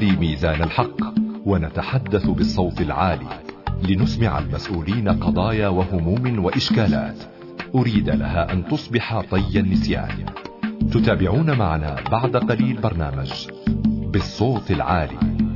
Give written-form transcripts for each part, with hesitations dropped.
نعلي ميزان الحق ونتحدث بالصوت العالي لنسمع المسؤولين قضايا وهموم وإشكالات أريد لها أن تصبح طي النسيان. تتابعون معنا بعد قليل برنامج بالصوت العالي.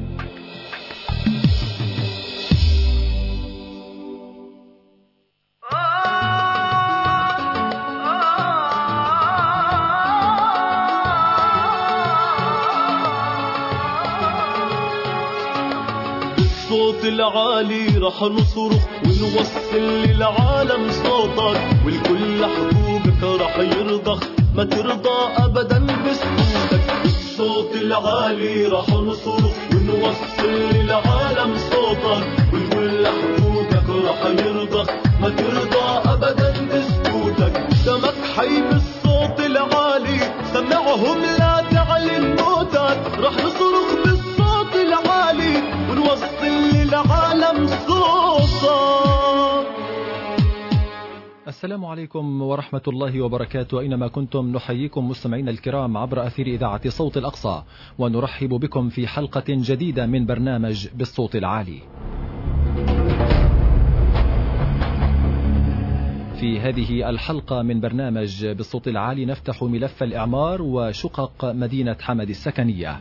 بالصوت العالي رح نصرخ ونوصل للعالم صوتك، والكل حقوقك رح يرضخ، ما ترضى أبدا بسكوتك. بالصوت العالي رح نصرخ ونوصل للعالم صوتك، والكل حقوقك رح يرضخ، ما ترضى أبدا بسكوتك. دمك حي بالصوت العالي، سمعهم لا تعلن موتك. رح نصرخ بالصوت العالي ونوصل للعالم صوتك. السلام عليكم ورحمة الله وبركاته. أينما كنتم نحييكم مستمعين الكرام عبر أثير إذاعة صوت الأقصى، ونرحب بكم في حلقة جديدة من برنامج بالصوت العالي. في هذه الحلقة من برنامج بالصوت العالي نفتح ملف الإعمار وشقق مدينة حمد السكنية.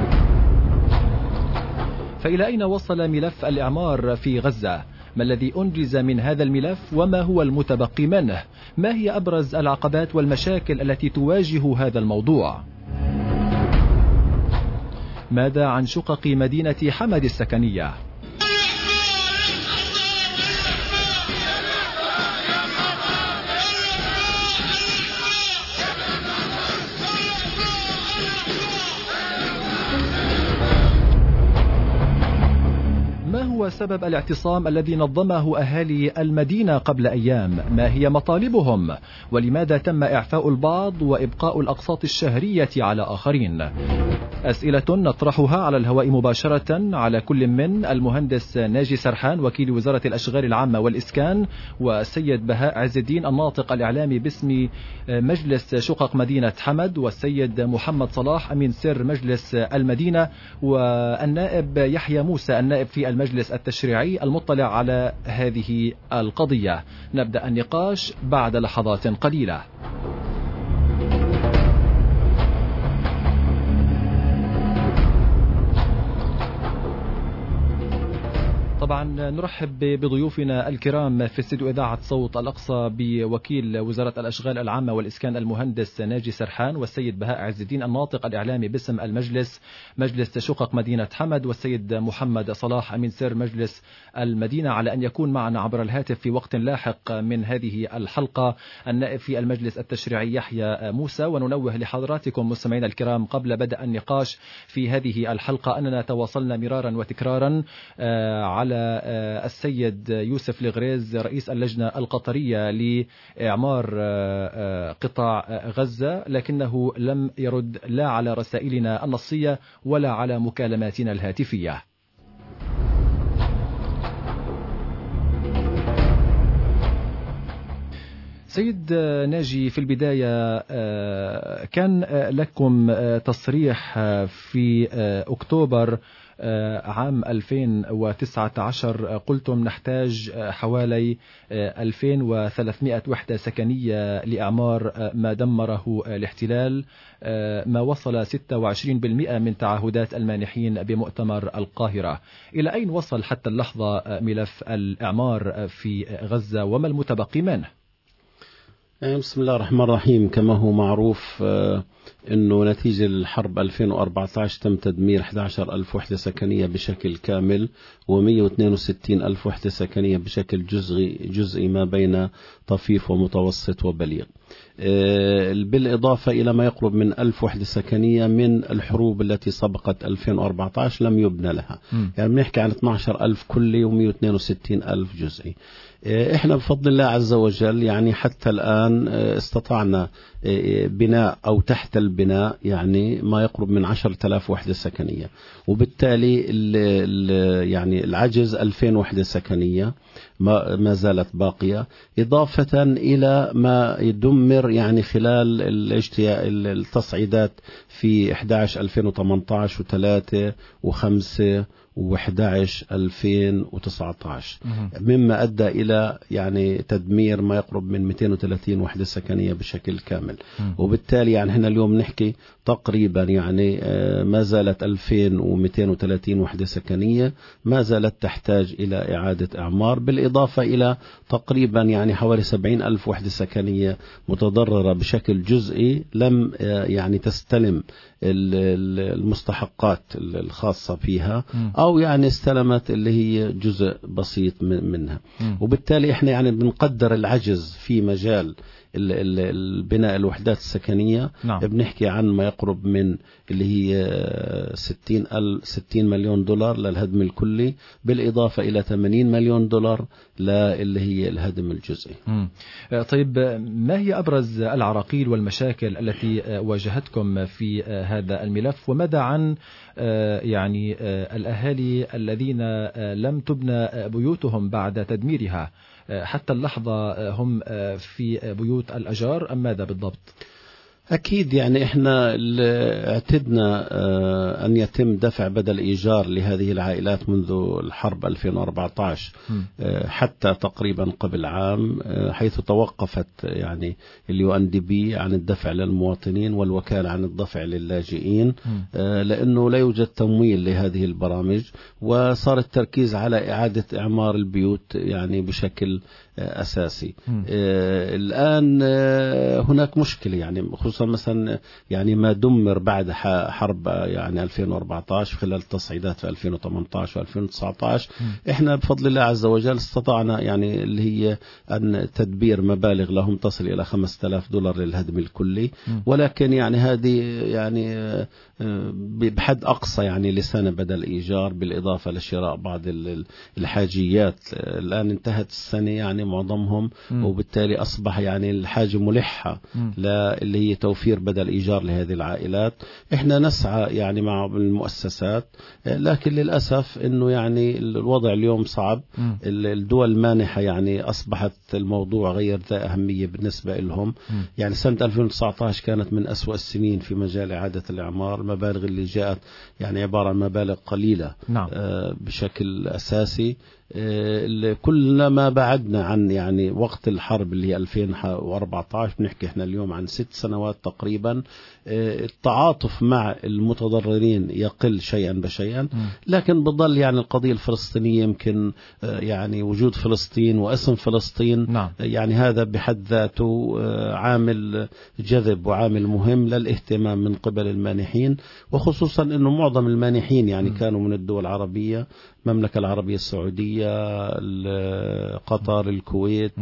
فإلى أين وصل ملف الإعمار في غزة؟ ما الذي أنجز من هذا الملف وما هو المتبقي منه؟ ما هي أبرز العقبات والمشاكل التي تواجه هذا الموضوع؟ ماذا عن شقق مدينة حمد السكنية؟ هو سبب الاعتصام الذي نظمه أهالي المدينة قبل أيام؟ ما هي مطالبهم؟ ولماذا تم إعفاء البعض وإبقاء الأقساط الشهرية على آخرين؟ أسئلة نطرحها على الهواء مباشرة على كل من المهندس ناجي سرحان وكيل وزارة الأشغال العامة والإسكان، والسيد بهاء عز الدين الناطق الإعلامي باسم مجلس شقق مدينة حمد، والسيد محمد صلاح أمين سر مجلس المدينة، والنائب يحيى موسى النائب في المجلس التشريعي المطلع على هذه القضية. نبدأ النقاش بعد لحظات قليلة. طبعا نرحب بضيوفنا الكرام في استديو إذاعة صوت الأقصى بوكيل وزارة الأشغال العامة والإسكان المهندس ناجي سرحان، والسيد بهاء عز الدين الناطق الإعلامي باسم مجلس شقق مدينة حمد، والسيد محمد صلاح أمين سر مجلس المدينة، على أن يكون معنا عبر الهاتف في وقت لاحق من هذه الحلقة النائب في المجلس التشريعي يحيى موسى. وننوه لحضراتكم مستمعينا الكرام قبل بدء النقاش في هذه الحلقة أننا تواصلنا مرارا وتكرارا على السيد يوسف الغريز رئيس اللجنة القطرية لإعمار قطاع غزة، لكنه لم يرد لا على رسائلنا النصية ولا على مكالماتنا الهاتفية. سيد ناجي، في البداية كان لكم تصريح في أكتوبر عام 2019 قلتم نحتاج حوالي 2300 وحدة سكنية لإعمار ما دمره الاحتلال، ما وصل 26% من تعهدات المانحين بمؤتمر القاهرة. إلى أين وصل حتى اللحظة ملف الإعمار في غزة وما المتبقي منه؟ بسم الله الرحمن الرحيم. كما هو معروف أنه نتيجة الحرب 2014 تم تدمير 11,000 وحدة سكنية بشكل كامل و162,000 وحدة سكنية بشكل جزئي ما بين طفيف ومتوسط وبليغ، بالإضافة إلى ما يقرب من 1000 وحدة سكنية من الحروب التي سبقت 2014 لم يبنى لها. يعني بنحكي عن 12,000 كلي و162,000 جزئي. احنا بفضل الله عز وجل يعني حتى الآن استطعنا بناء أو تحت البناء يعني ما يقرب من 10,000 وحدة سكنية، وبالتالي يعني العجز 2000 وحدة سكنية ما زالت باقية، إضافة إلى ما يدمر يعني خلال التصعيدات في 11 2018 و3 و5 و11 2019 مما أدى إلى يعني تدمير ما يقرب من 230 وحدة سكنية بشكل كامل. وبالتالي يعني هنا اليوم نحكي تقريبا يعني ما زالت 2230 وحدة سكنية ما زالت تحتاج إلى إعادة إعمار، بالإضافة إلى تقريبا يعني حوالي 70,000 وحدة سكنية متضررة بشكل جزئي لم يعني تستلم المستحقات الخاصة فيها، أو يعني استلمت اللي هي جزء بسيط منها. وبالتالي إحنا يعني بنقدر العجز في مجال البناء الوحدات السكنية. نعم. بنحكي عن ما يقرب من اللي هي 60 مليون دولار للهدم الكلي، بالإضافة إلى 80 مليون دولار اللي هي الهدم الجزئي. طيب، ما هي أبرز العراقيل والمشاكل التي واجهتكم في هذا الملف، وماذا عن يعني الأهالي الذين لم تبنى بيوتهم بعد تدميرها حتى اللحظة؟ هم في بيوت الأجار أم ماذا بالضبط؟ أكيد يعني إحنا اعتدنا أن يتم دفع بدل إيجار لهذه العائلات منذ الحرب 2014 حتى تقريبا قبل عام، حيث توقفت يعني UNDP عن الدفع للمواطنين والوكالة عن الدفع للاجئين، لأنه لا يوجد تمويل لهذه البرامج، وصار التركيز على إعادة إعمار البيوت يعني بشكل أساسي. الآن هناك مشكلة يعني خصوصا مثلا يعني ما دمر بعد حرب يعني 2014 خلال التصعيدات في 2018 و2019. احنا بفضل الله عز وجل استطعنا يعني اللي هي أن تدبير مبالغ لهم تصل إلى $5,000 للهدم الكلي، ولكن يعني هذه يعني بحد أقصى يعني لسنة بدل إيجار، بالإضافة لشراء بعض الحاجيات. الآن انتهت السنة يعني معظمهم، وبالتالي أصبح يعني الحاجة ملحة اللي هي توفير بدل إيجار لهذه العائلات. إحنا نسعى يعني مع المؤسسات، لكن للأسف إنه يعني الوضع اليوم صعب. الدول المانحة يعني أصبحت الموضوع غير ذا أهمية بالنسبة لهم. يعني سنة 2019 كانت من أسوأ السنين في مجال إعادة الإعمار. المبالغ اللي جاءت يعني عبارة عن مبالغ قليلة. نعم. بشكل أساسي. كلما بعدنا عن يعني وقت الحرب اللي هي 2014، بنحكي احنا اليوم عن 6 سنوات تقريبا، التعاطف مع المتضررين يقل شيئا بشيئا، لكن بضل يعني القضية الفلسطينية يمكن يعني وجود فلسطين واسم فلسطين. نعم. يعني هذا بحد ذاته عامل جذب وعامل مهم للاهتمام من قبل المانحين، وخصوصا انه معظم المانحين يعني كانوا من الدول العربية، المملكة العربية السعودية، قطر، الكويت.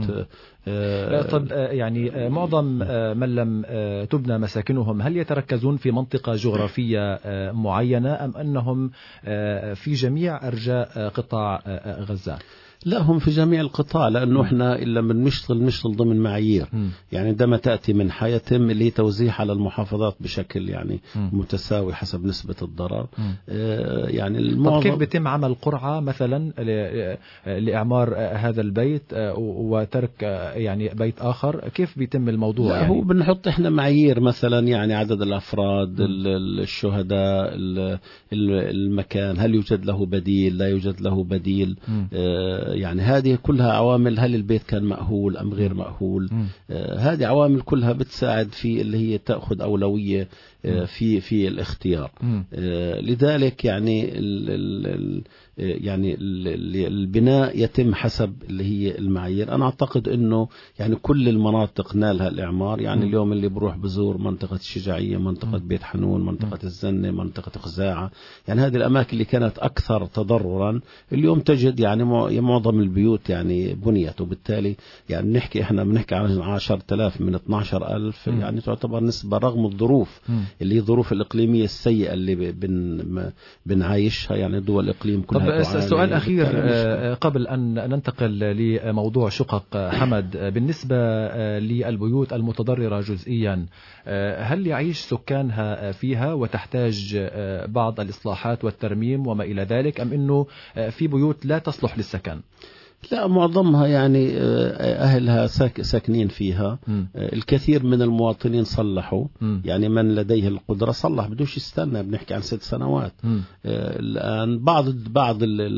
طب يعني معظم من لم تبنى مساكنهم هل يتركزون في منطقة جغرافية معينة أم أنهم في جميع أرجاء قطاع غزة؟ لا، هم في جميع القطاع، لأنه إحنا إلا من نشتغل ضمن معايير. يعني عندما تأتي منحة يتم اللي توزيع على المحافظات بشكل يعني متساوي حسب نسبة الضرر. يعني طب كيف بيتم عمل قرعة مثلا لإعمار هذا البيت وترك يعني بيت آخر؟ كيف بيتم الموضوع؟ لا، يعني هو بنحط إحنا معايير مثلا يعني عدد الأفراد، الشهداء، المكان، هل يوجد له بديل، لا يوجد له بديل. يعني هذه كلها عوامل، هل البيت كان مأهول أم غير مأهول. هذه عوامل كلها بتساعد في اللي هي تأخذ أولوية في الاختيار. لذلك يعني البناء يتم حسب اللي هي المعايير. أنا أعتقد أنه يعني كل المناطق نالها الإعمار. يعني اليوم اللي بروح بزور منطقة الشجاعية، منطقة بيت حنون، منطقة الزنة، منطقة خزاعة، يعني هذه الأماكن اللي كانت أكثر تضررا اليوم تجد يعني معظم البيوت يعني بنيت. وبالتالي يعني إحنا بنحكي عن 10,000 من 12,000، يعني تعتبر نسبة رغم الظروف اللي هي الظروف الإقليمية السيئة اللي بنعايشها. يعني دول الإقليم كلها. طب سؤال أخير قبل أن ننتقل لموضوع شقق حمد، بالنسبة للبيوت المتضررة جزئيا، هل يعيش سكانها فيها وتحتاج بعض الإصلاحات والترميم وما إلى ذلك، أم أنه في بيوت لا تصلح للسكن؟ لا، معظمها يعني أهلها ساكنين فيها. الكثير من المواطنين صلحوا. يعني من لديه القدرة صلح بدوش يستنى، بنحكي عن 6 سنوات. الآن بعض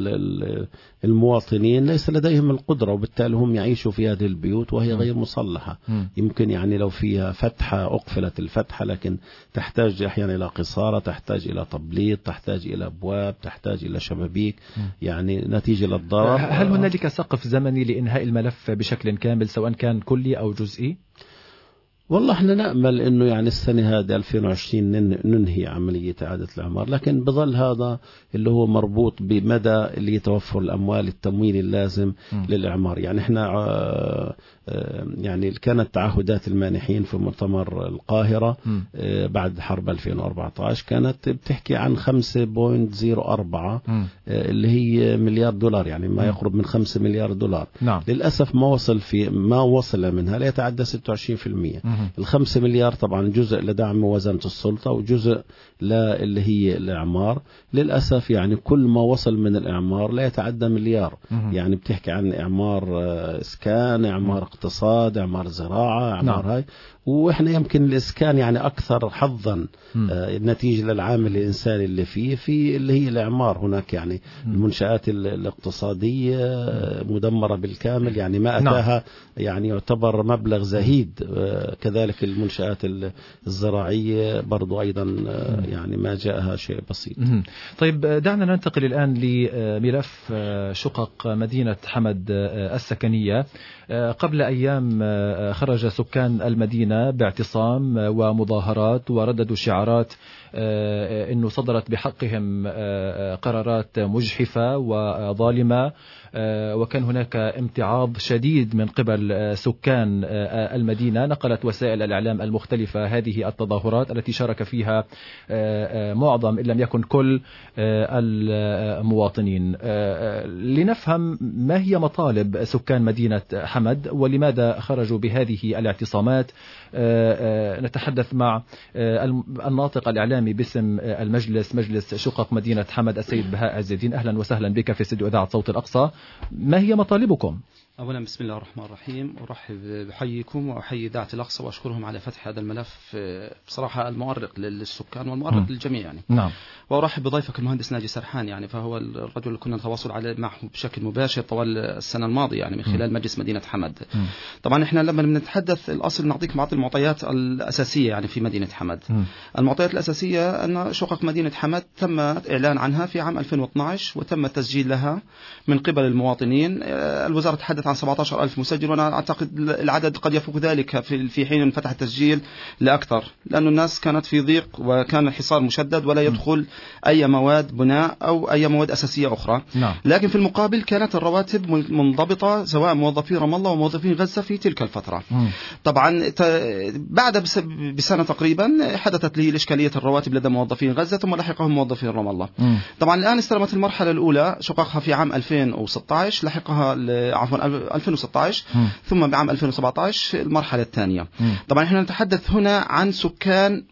المواطنين ليس لديهم القدرة، وبالتالي هم يعيشوا في هذه البيوت وهي غير مصلحة. يمكن يعني لو فيها فتحة أقفلت الفتحة، لكن تحتاج أحيانا إلى قصارة، تحتاج إلى تبليط، تحتاج إلى أبواب، تحتاج إلى شبابيك، يعني نتيجة للضرر. هل هنالك سقف زمني لإنهاء الملف بشكل كامل سواء كان كلي أو جزئي؟ والله احنا نأمل انه يعني السنة هذه 2020 ننهي عملية إعادة الإعمار، لكن بظل هذا اللي هو مربوط بمدى اللي يتوفر الأموال التمويل اللازم للإعمار. يعني احنا يعني كانت تعهدات المانحين في مؤتمر القاهرة بعد حرب 2014 كانت بتحكي عن 5.04 اللي هي مليار دولار، يعني ما يقرب من 5 مليار دولار. نعم. للأسف ما وصل منها لا يتعدى 26%. 5 مليار طبعا جزء لدعم موازنة السلطة وجزء اللي هي الإعمار. للأسف يعني كل ما وصل من الإعمار لا يتعدى مليار. يعني بتحكي عن إعمار إسكان، إعمار اقتصاد، إعمار زراعة، إعمار هاي. وإحنا يمكن الإسكان يعني أكثر حظا نتيجة للعامل الإنساني اللي فيه في اللي هي الإعمار. هناك يعني المنشآت الاقتصادية مدمرة بالكامل، يعني ما أتاها يعني يعتبر مبلغ زهيد. كذلك المنشآت الزراعية برضو أيضا يعني ما جاءها شيء بسيط. طيب دعنا ننتقل الآن لملف شقق مدينة حمد السكنية. قبل أيام خرج سكان المدينة باعتصام ومظاهرات ورددوا شعارات أنه صدرت بحقهم قرارات مجحفة وظالمة، وكان هناك امتعاض شديد من قبل سكان المدينة. نقلت وسائل الإعلام المختلفة هذه التظاهرات التي شارك فيها معظم إن لم يكن كل المواطنين. لنفهم ما هي مطالب سكان مدينة حمد ولماذا خرجوا بهذه الاعتصامات. نتحدث مع الناطق الإعلامي باسم المجلس، مجلس شقق مدينة حمد، السيد بهاء عز الدين. أهلا وسهلا بك في استديو إذاعة صوت الأقصى. ما هي مطالبكم؟ أولا بسم الله الرحمن الرحيم، أرحب بحيكم وأحيي إذاعة الأقصى وأشكرهم على فتح هذا الملف بصراحة المؤرق للسكان والمؤرق للجميع يعني. نعم. وأرحب بضيفك المهندس ناجي سرحان، يعني فهو الرجل اللي كنا نتواصل معه بشكل مباشر طوال السنة الماضية يعني من خلال مجلس مدينة حمد. طبعا إحنا لما بنتحدث الأصل نعطيك بعض المعطيات الأساسية يعني في مدينة حمد. المعطيات الأساسية أن شقق مدينة حمد تم إعلان عنها في عام 2012 وتم التسجيل لها من قبل المواطنين. الوزارة تحدث عن 17,000 مسجل، وأنا أعتقد العدد قد يفوق ذلك في حين فتح التسجيل لأكثر، لأن الناس كانت في ضيق وكان الحصار مشدد ولا يدخل أي مواد بناء أو أي مواد أساسية أخرى. نعم. لكن في المقابل كانت الرواتب منضبطة سواء موظفين رام الله وموظفين غزة في تلك الفترة. طبعا بعد بسنة تقريبا حدثت لي إشكالية الرواتب لدى موظفين غزة ثم لحقهم موظفين رام الله. طبعا الآن استلمت المرحلة الأولى شققها في عام 2016، لحقها عفوا 2016 ثم بعام 2017 المرحلة الثانية. طبعا احنا نتحدث هنا عن سكان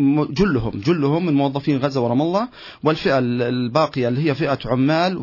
جلهم من موظفين غزة ورام الله، والفئة الباقية اللي هي فئة عمال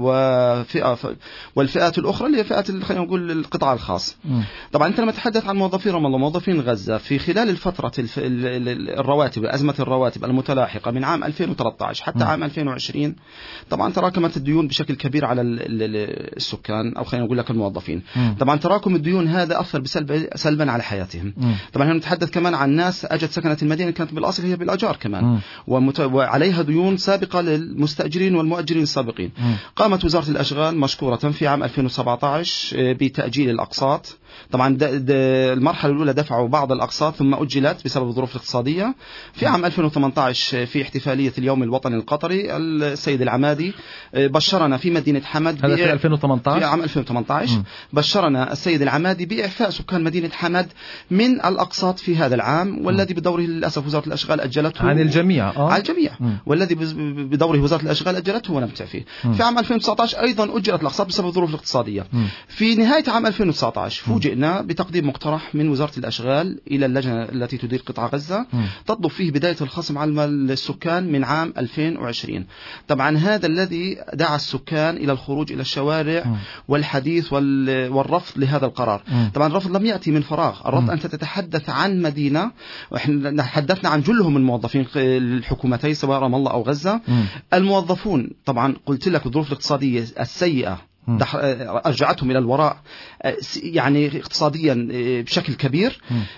والفئات الأخرى اللي هي فئة خلينا نقول القطاع الخاص. طبعا انت لما تتحدث عن موظفين رام الله موظفين غزة في خلال الفترة الرواتب أزمة الرواتب المتلاحقة من عام 2013 حتى عام 2020 طبعا تراكمت الديون بشكل كبير على السكان أو خلينا نقول لك الموظفين. طبعا تراكم الديون هذا أثر سلبا على حياتهم. طبعا هنا نتحدث كمان عن ناس أجت سكنت المدينة كانت بالأصل هي بالأجار كمان وعليها ديون سابقة للمستأجرين والمؤجرين السابقين. قامت وزارة الأشغال مشكورة في عام 2017 بتأجيل الأقساط. طبعا المرحلة الأولى دفعوا بعض الأقساط ثم أجلت بسبب الظروف الاقتصادية. في عام 2018 في احتفالية اليوم الوطني القطري السيد العمادي بشرنا في مدينة حمد هذا في 2018 في عام 2018 بشرنا السيد العمادي بإعفاء سكان مدينة حمد من الأقساط في هذا العام، والذي بدوره للأسف وزارة الأشغال أجلته عن الجميع على الجميع، والذي بدوره وزارة الأشغال أجلته ولم تعفيه. في عام 2019 أيضا أجرت الأقساط بسبب الظروف الاقتصادية. في نهاية عام 2019 فوجئنا بتقديم مقترح من وزارة الأشغال إلى اللجنة التي تدير قطاع غزة تطلب فيه بداية الخصم على السكان من عام 2020. طبعا هذا الذي دعا السكان إلى الخروج إلى الشوارع والحديث والرفض لهذا القرار. طبعا الرفض لم يأتي من فراغ، الرفض أنت تتحدث عن مدينة، وإحنا تحدثنا عن جلهم الموظفين الحكومتين سواء رام الله أو غزة. الموظفون طبعا قلت لك الظروف الاقتصادية السيئة أرجعتهم إلى الوراء يعني اقتصاديا بشكل كبير.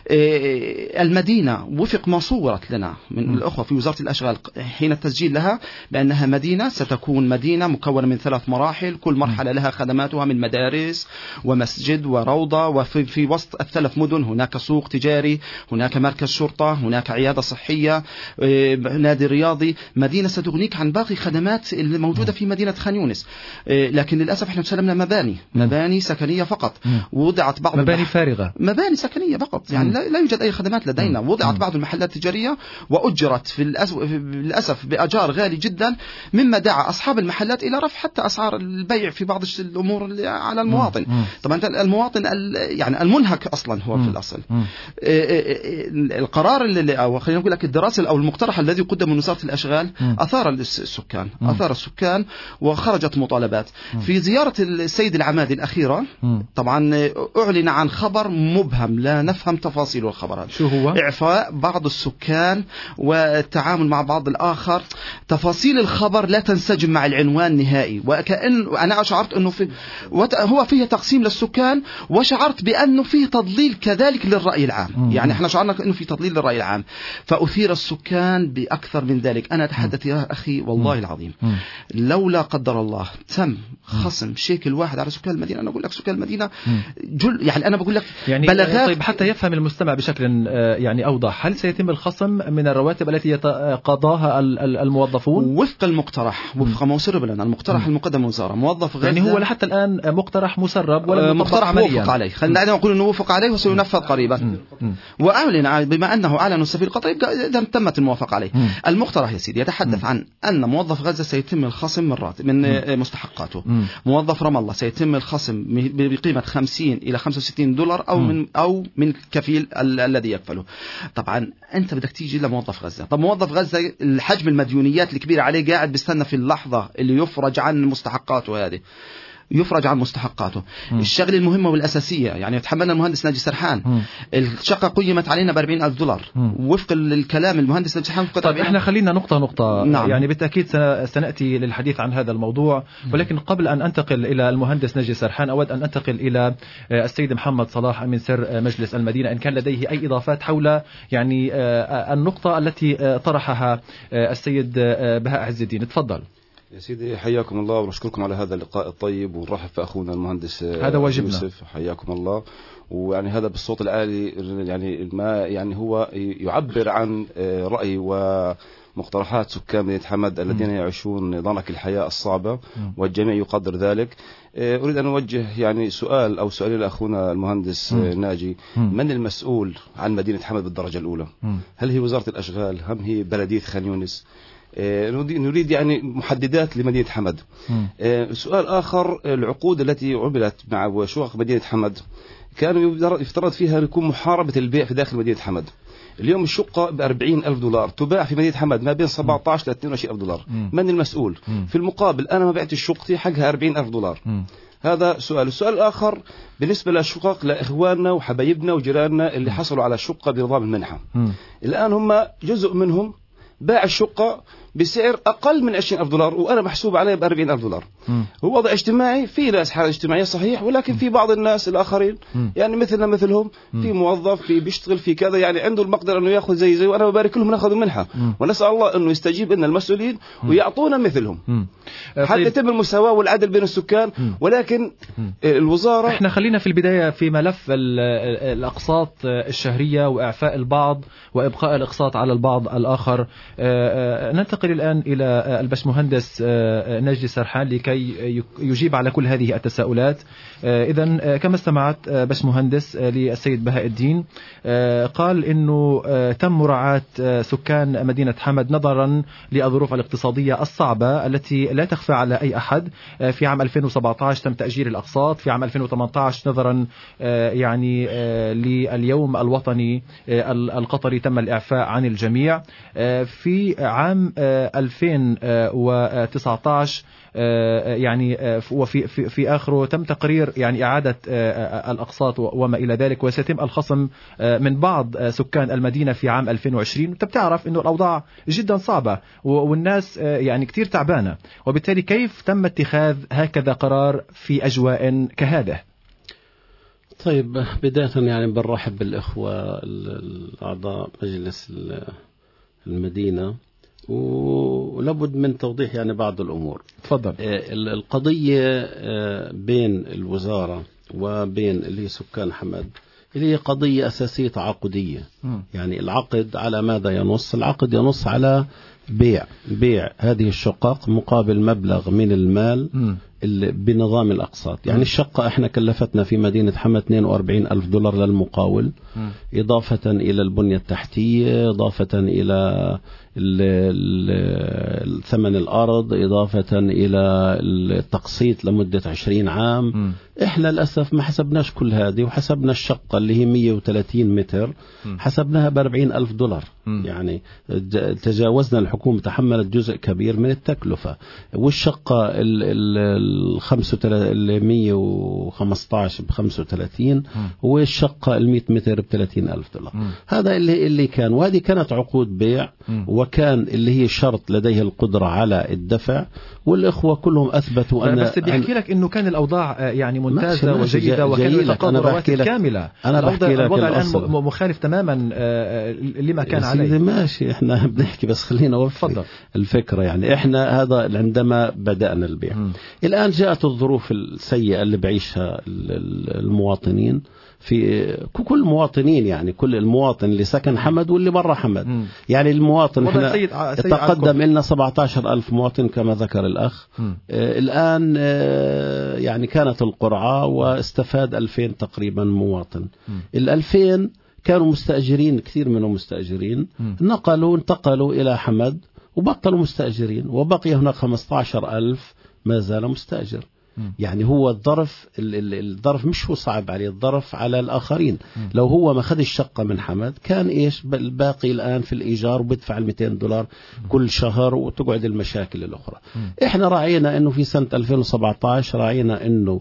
المدينة وفق ما صورت لنا من الأخوة في وزارة الأشغال حين التسجيل لها بأنها مدينة ستكون مدينة مكونة من 3 مراحل، كل مرحلة لها خدماتها من مدارس ومسجد وروضة، وفي وسط ال3 مدن هناك سوق تجاري، هناك مركز شرطة، هناك عيادة صحية، نادي رياضي، مدينة ستغنيك عن باقي خدمات الموجودة في مدينة خان يونس. لكن للأسف احنا سلمنا مباني سكنية فقط، وضعت بعض مباني فارغة، مباني سكنية فقط، يعني لا يوجد أي خدمات لدينا. وضعت بعض المحلات التجارية وأجرت للأسف بأجار غالي جدا، مما دعا أصحاب المحلات إلى رفع حتى أسعار البيع في بعض الأمور على المواطن. طبعا المواطن يعني المنهك أصلا هو في الأصل. القرار أو خلينا نقول لك الدراسة أو المقترح الذي قدم من وزارة الأشغال أثار السكان وخرجت مطالبات. في زيارة السيد العمادي الأخيرة طبعا أعلن عن خبر مبهم لا نفهم تفاصيل الخبر هذا. شو هو؟ إعفاء بعض السكان والتعامل مع بعض الآخر. تفاصيل الخبر لا تنسجم مع العنوان نهائي، وكأن أنا شعرت أنه هو فيه تقسيم للسكان، وشعرت بأنه فيه تضليل كذلك للرأي العام. يعني احنا شعرنا أنه فيه تضليل للرأي العام، فأثير السكان بأكثر من ذلك. أنا أتحدث يا أخي والله العظيم لولا قدر الله تم خصم شيكل واحد على سكان المدينة، أنا أقول لك سكان المدينة يعني أنا بقول لك يعني بلاغات. طيب حتى يفهم المستمع بشكل يعني أوضح، هل سيتم الخصم من الرواتب التي يتقاضاها الموظفون وفق المقترح، وفق ما وصل لنا المقترح المقدم من الوزارة؟ موظف غزة يعني هو لحتى الآن مقترح مسرب ولا مقترح موافق عليه، خلينا نقول أنه وافق عليه وسينفذ قريبا. وأعلن بما أنه أعلن السفير القطري إذا تمت الموافقة عليه. المقترح يا سيدي يتحدث عن أن موظف غزة سيتم الخصم من مستحقاته. موظف رام الله سيتم الخصم بقيمة 50 إلى 65 دولار أو من كفيل الذي يكفله. طبعا أنت بدك تيجي لموظف غزة، طب موظف غزة الحجم المديونيات الكبيرة عليه قاعد بيستنى في اللحظة اللي يفرج عن مستحقاته، هذه يفرج عن مستحقاته. الشغلة المهمة والأساسية يعني يتحملنا المهندس ناجي سرحان. الشقة قيمت علينا ب40,000 دولار وفق الكلام المهندس ناجي سرحان. طيب احنا خلينا نقطة نعم. يعني بالتأكيد سنأتي للحديث عن هذا الموضوع، ولكن قبل أن أنتقل إلى المهندس ناجي سرحان أود أن أنتقل إلى السيد محمد صلاح أمين سر مجلس المدينة إن كان لديه أي إضافات حول يعني النقطة التي طرحها السيد بهاء عز الدين. تفضل يا سيدي. حياكم الله ونشكركم على هذا اللقاء الطيب، ونرحب في أخونا المهندس هذا واجبنا. يوسف. حياكم الله. ويعني هذا بالصوت العالي يعني ما يعني هو يعبر عن رأي ومقترحات سكان مدينة حمد الذين يعيشون ضنك الحياة الصعبة، والجميع يقدر ذلك. أريد أن أوجه يعني سؤال أو سؤالين لأخونا المهندس ناجي. من المسؤول عن مدينة حمد بالدرجة الأولى؟ هل هي وزارة الأشغال؟ هم هي بلدية خان يونس؟ نريد يعني محددات لمدينة حمد. سؤال آخر، العقود التي عملت مع شقق مدينة حمد كانوا يفترض فيها يكون محاربة البيع في داخل مدينة حمد. اليوم الشقة ب40,000 دولار تباع في مدينة حمد ما بين 17 ل 22,000 دولار. من المسؤول؟ في المقابل أنا ما بعت الشقتي حقها 40,000 دولار. هذا سؤال. السؤال الآخر بالنسبة للشقق لإخواننا وحبايبنا وجيراننا اللي حصلوا على الشقة بنظام المنحة، الآن هم جزء منهم باع الشقة بسعر أقل من 20,000 دولار وأنا محسوب عليه ب40,000 دولار. هو وضع اجتماعي، في ناس حالة اجتماعية صحيح، ولكن في بعض الناس الآخرين يعني مثلنا مثلهم، في موظف في بيشتغل في كذا يعني عنده المقدرة أنه يأخذ زي وأنا ببارك لهم نأخذ منحة، ونسأل الله أنه يستجيب لنا المسؤولين ويعطونا مثلهم حتى يتم المساواة والعدل بين السكان. ولكن الوزارة احنا خلينا في البداية في ملف الأقساط الشهرية وإعفاء البعض وإبقاء الأقساط على البعض الآخر. ننتقل الآن إلى الباشمهندس ناجي سرحان لكي يجيب على كل هذه التساؤلات. إذن كما استمعت باشمهندس للسيد بهاء الدين، قال إنه تم مراعاة سكان مدينة حمد نظرا للظروف الاقتصادية الصعبة التي لا تخفى على أي أحد. في عام 2017 تم تأجير الأقساط، في عام 2018 نظرا يعني لليوم الوطني القطري تم الإعفاء عن الجميع. في عام 2019 يعني وفي آخره تم تقرير يعني إعادة الأقساط وما إلى ذلك، وسيتم الخصم من بعض سكان المدينة في عام 2020. أنت بتعرف إنه الأوضاع جدا صعبة والناس يعني كتير تعبانة، وبالتالي كيف تم اتخاذ هكذا قرار في أجواء كهذا؟ طيب، بداية يعني بنرحب بالإخوة الأعضاء مجلس المدينة، ولابد من توضيح يعني بعض الأمور. تفضل. القضية بين الوزارة وبين اللي سكان حمد اللي هي قضية أساسية تعاقدية. يعني العقد على ماذا ينص؟ العقد ينص على بيع هذه الشقق مقابل مبلغ من المال بنظام الأقساط. يعني الشقة احنا كلفتنا في مدينة حمد $42,000 للمقاول، إضافة إلى البنية التحتية، إضافة إلى ثمن الأرض، إضافة إلى التقسيط لمدة 20 عام. إحنا للأسف ما حسبناش كل هذه، وحسبنا الشقة اللي هي 130 متر حسبناها $40,000. يعني تجاوزنا، الحكومة تحملت جزء كبير من التكلفة. والشقة ال 115 ب35، والشقة ال 100 متر ب$30,000. هذا اللي كان، وهذه كانت عقود بيع، وكان اللي هي شرط لديه القدرة على الدفع. والإخوة كلهم أثبتوا أن بس بيحكي لك إنه كان الأوضاع يعني ممتازة وجيدة، وكان يتقاضى رواتب كاملة. أنا بحكي لك الوضع الآن مخالف تماما لما كان عليه. ماشي، إحنا بنحكي بس خلينا نوفر الفكرة. يعني إحنا هذا عندما بدأنا البيع. الآن جاءت الظروف السيئة اللي بعيشها المواطنين، في كل المواطنين، يعني كل المواطن اللي سكن حمد واللي برا حمد. يعني المواطن احنا تقدم لنا 17,000 مواطن كما ذكر الأخ. الآن يعني كانت القرعة واستفاد 2000 تقريبا مواطن. 2000 كانوا مستأجرين، كثير منهم مستأجرين، انتقلوا إلى حمد وبطلوا مستأجرين، وبقي هناك 15,000 ما زال مستأجر. يعني هو الظرف مش هو صعب عليه، الظرف على الآخرين. لو هو ما خد الشقة من حمد كان إيش الباقي الآن في الإيجار، وبدفع $200 كل شهر، وتقعد المشاكل الأخرى. إحنا راعينا إنه في سنة 2017 راعينا إنه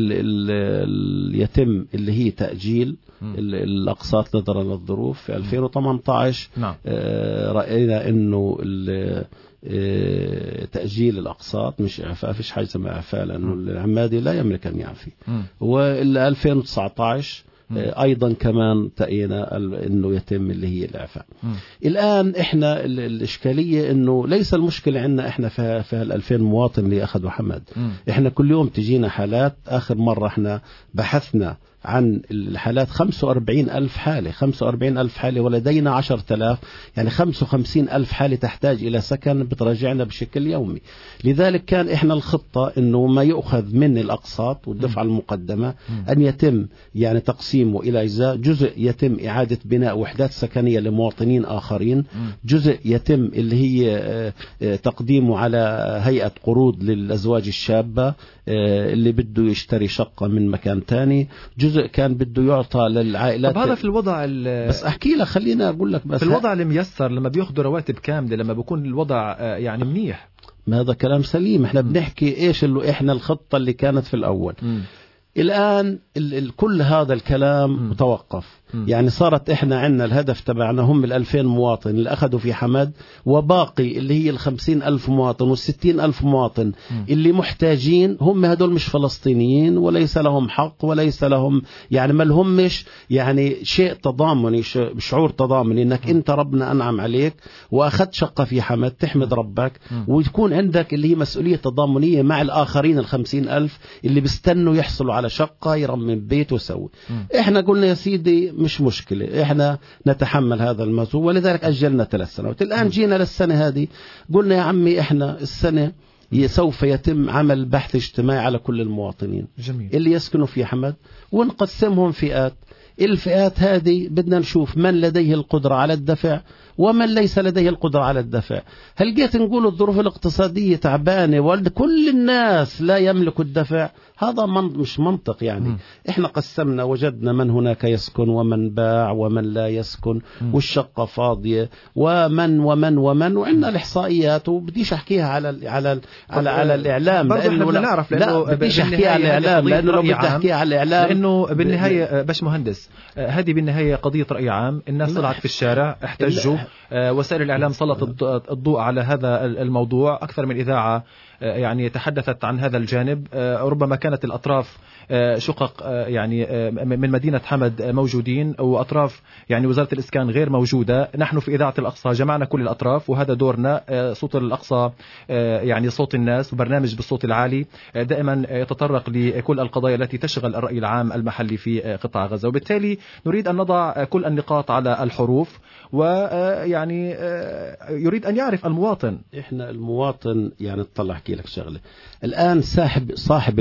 يتم اللي هي تأجيل الأقساط نظرا للظروف. في 2018 رأينا إنه تأجيل الأقساط مش إعفاء، فيش حاجة اسمها إعفاء، لأنه العمادي لا يملك أن يعفي. وال 2019 أيضا كمان تأينا أنه يتم اللي هي الإعفاء. الآن إحنا الإشكالية أنه ليس المشكلة عندنا إحنا في 2000 مواطن اللي أخذوا حمد. إحنا كل يوم تجينا حالات. آخر مرة إحنا بحثنا عن الحالات 45,000 حالة، 45,000 حالة، ولدينا 10,000، يعني 55,000 حالة تحتاج إلى سكن بتراجعنا بشكل يومي. لذلك كان إحنا الخطة إنه ما يؤخذ من الأقساط والدفعة المقدمة أن يتم يعني تقسيمه إلى أجزاء. جزء يتم إعادة بناء وحدات سكنية لمواطنين آخرين، جزء يتم اللي هي تقديمه على هيئة قروض للأزواج الشابة اللي بده يشتري شقة من مكان تاني، جزء كان بده يعطى للعائلات. طب هذا في الوضع بس أحكي لك، خلينا أقول لك، بس في الوضع الميسر لما بياخدوا رواتب كاملة، لما بيكون الوضع يعني منيح. ما هذا كلام سليم. احنا بنحكي ايش اللي احنا الخطة اللي كانت في الأول. الآن كل هذا الكلام متوقف. يعني صارت إحنا عندنا الهدف تبعنا هم 2000 مواطن اللي أخذوا في حمد، وباقي اللي هي 50,000 مواطن و60,000 مواطن اللي محتاجين. هم هدول مش فلسطينيين، وليس لهم حق، وليس لهم يعني ما لهمش يعني شيء تضامني، شعور تضامني إنك أنت ربنا أنعم عليك وأخذت شقة في حمد، تحمد ربك، ويكون عندك اللي هي مسؤولية تضامنية مع الآخرين 50,000 اللي بيستنوا يحصلوا على شقة يرمم بيت ويسوي. احنا قلنا يا سيدي مش مشكلة، احنا نتحمل هذا المسؤول، ولذلك أجلنا 3 سنوات. الآن جينا للسنة هذه قلنا يا عمي احنا السنة سوف يتم عمل بحث اجتماعي على كل المواطنين جميل. اللي يسكنوا في حمد، ونقسمهم فئات. الفئات هذه بدنا نشوف من لديه القدرة على الدفع ومن ليس لديه القدرة على الدفع. هل جيت نقول الظروف الاقتصادية تعبانة وكل الناس لا يملك الدفع؟ هذا مش منطق يعني. احنا قسمنا وجدنا من هناك يسكن ومن باع ومن لا يسكن والشقة فاضية ومن وعندنا الإحصائيات، وبديش أحكيها على الإعلام لأنه نعرف، لا بديش أحكيها على الإعلام لأنه لو بدي أحكيها على الإعلام لأنه بالنهاية باش مهندس هذه بالنهاية قضية رأي عام، الناس طلعت في الشارع احتجوا، وسائل الإعلام سلطت الضوء على هذا الموضوع، أكثر من إذاعة يعني تحدثت عن هذا الجانب. ربما كانت الأطراف شقق يعني من مدينة حمد موجودين وأطراف يعني وزارة الإسكان غير موجودة. نحن في إذاعة الأقصى جمعنا كل الأطراف وهذا دورنا. صوت الأقصى يعني صوت الناس، وبرنامج بالصوت العالي دائما يتطرق لكل القضايا التي تشغل الرأي العام المحلي في قطاع غزة، وبالتالي نريد أن نضع كل النقاط على الحروف، ويعني يريد أن يعرف المواطن. إحنا المواطن يعني اطلع أحكي لك شغلة الآن، صاحب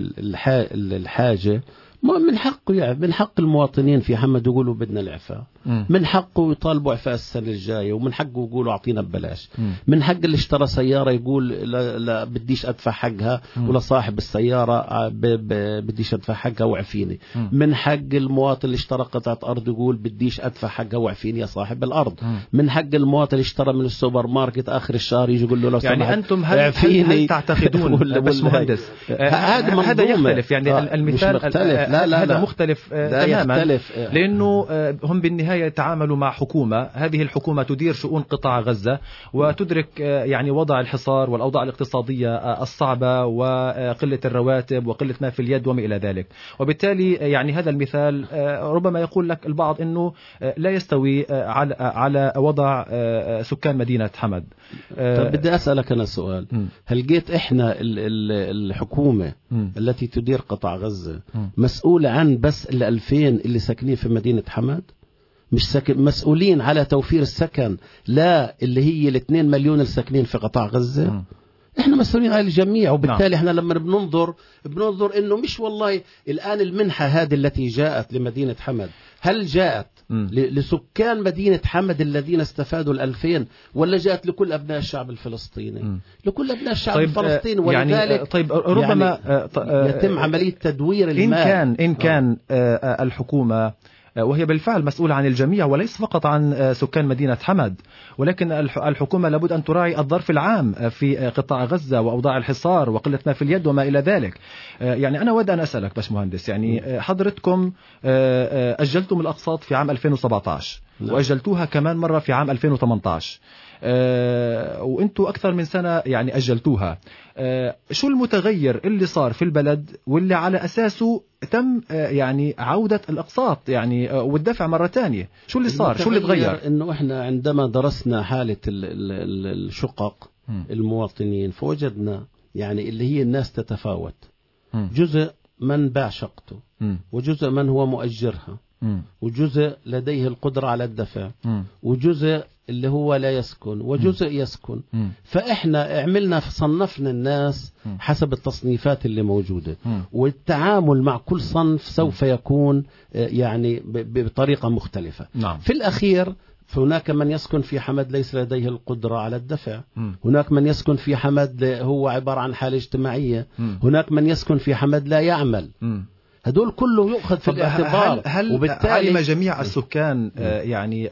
الحاجة من حق المواطنين في حمد يقولوا بدنا الإعفاء، من حقه يطالبوا إعفاء السنة الجاية، ومن حقه يقولوا أعطينا ببلاش، من حق اللي اشترى سيارة يقول لا بديش أدفع حقها، ولا صاحب السيارة بديش أدفع حقها وعفيني، من حق المواطن اللي اشترى قطعة أرض يقول بديش أدفع حقها وعفيني يا صاحب الأرض، من حق المواطن اللي اشترى من السوبر ماركت آخر الشهر يجي يقول له لو سمحت يعني أنتم هل تعتقدون بس مهندس هذا يختلف يعني المثال هذا مختلف تماما، لأنه هم بالنهاية يتعاملوا مع حكومة، هذه الحكومة تدير شؤون قطاع غزة وتدرك يعني وضع الحصار والأوضاع الاقتصادية الصعبة وقلة الرواتب وقلة ما في اليد وما إلى ذلك، وبالتالي يعني هذا المثال ربما يقول لك البعض أنه لا يستوي على وضع سكان مدينة حمد. طب بدي أسألك أنا سؤال، هل جيت إحنا الحكومة التي تدير قطاع غزة مسؤولة عن بس 2000 اللي ساكنين في مدينة حمد؟ مش مسؤولين على توفير السكن لا اللي هي 2 مليون الساكنين في قطاع غزة؟ احنا مسؤولين على الجميع، وبالتالي احنا لما بننظر انه مش والله الان المنحة هذه التي جاءت لمدينة حمد هل جاءت لسكان مدينة حمد الذين استفادوا 2000 ولا جاءت لكل أبناء الشعب الفلسطيني؟ لكل أبناء الشعب الفلسطيني، ولذلك طيب ربما يتم عملية تدوير المال. إن كان الحكومة وهي بالفعل مسؤولة عن الجميع وليس فقط عن سكان مدينة حمد، ولكن الحكومة لابد أن تراعي الظرف العام في قطاع غزة وأوضاع الحصار وقلة ما في اليد وما إلى ذلك. يعني أنا أود أن أسألك باش مهندس، يعني حضرتكم أجلتم الأقساط في عام 2017 وأجلتوها كمان مرة في عام 2018 وانتوا أكثر من سنة يعني أجلتوها. شو المتغير اللي صار في البلد واللي على أساسه تم يعني عودة الأقساط يعني والدفع مرة تانية؟ شو اللي صار؟ شو اللي تغير؟ إنه إحنا عندما درسنا حالة الشقق المواطنين فوجدنا يعني اللي هي الناس تتفاوت، جزء من باع شقته وجزء من هو مؤجرها وجزء لديه القدرة على الدفع وجزء اللي هو لا يسكن وجزء يسكن. فإحنا صنفنا الناس حسب التصنيفات اللي موجودة، والتعامل مع كل صنف سوف يكون يعني بطريقة مختلفة. في الأخير هناك من يسكن في حمد ليس لديه القدرة على الدفع، هناك من يسكن في حمد هو عبارة عن حالة اجتماعية، هناك من يسكن في حمد لا يعمل. هدول كله يؤخذ في الاعتبار. هل علم جميع السكان يعني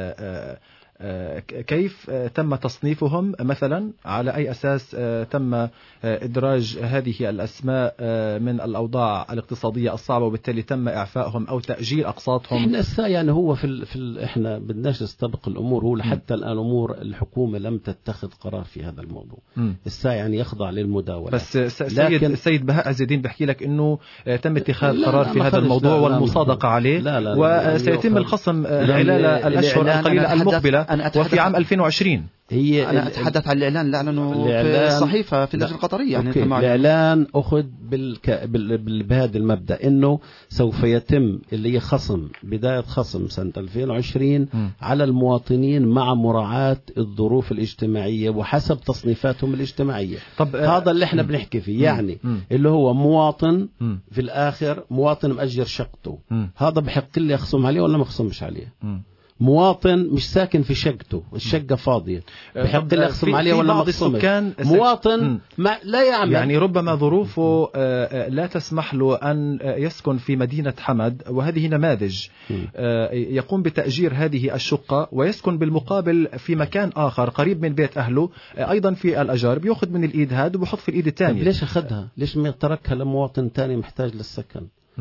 كيف تم تصنيفهم مثلا؟ على أي أساس تم إدراج هذه الأسماء من الأوضاع الاقتصادية الصعبة وبالتالي تم إعفائهم أو تأجيل أقساطهم؟ إحنا يعني هو إحنا بدناش نستبق الأمور، هو لحتى الآن أمور الحكومة لم تتخذ قرار في هذا الموضوع، يعني يخضع للمداولة. بس السيد بهاء عز الدين بحكي لك إنه تم اتخاذ قرار في هذا الموضوع والمصادقة عليه، وسيتم الخصم خلال الأشهر القليلة المقبلة وفي عام 2020. أنا أتحدث عن الإعلان اللي أعلنوا في الصحيفة في اللجنة القطرية. يعني الإعلان أخذ بهذا المبدأ إنه سوف يتم اللي هي خصم، بداية خصم سنة 2020 على المواطنين مع مراعاة الظروف الاجتماعية وحسب تصنيفاتهم الاجتماعية. طب هذا اللي احنا بنحكي فيه، يعني اللي هو مواطن في الآخر مواطن مأجر شقته، هذا بحق لي أخصم عليه ولا ما أخصمش عليه؟ مواطن مش ساكن في شقته، الشقة فاضية، بحق لي أخصم عليه ولا ما أخصمش؟ مواطن ما لا يعمل، يعني ربما ظروفه لا تسمح له أن يسكن في مدينة حمد، وهذه نماذج يقوم بتأجير هذه الشقة ويسكن بالمقابل في مكان آخر قريب من بيت أهله أيضا في الأجار، بيأخذ من الإيد هذا وبحط في الإيد الثانية. ليش أخذها؟ ليش ما تركها لمواطن تاني محتاج للسكن؟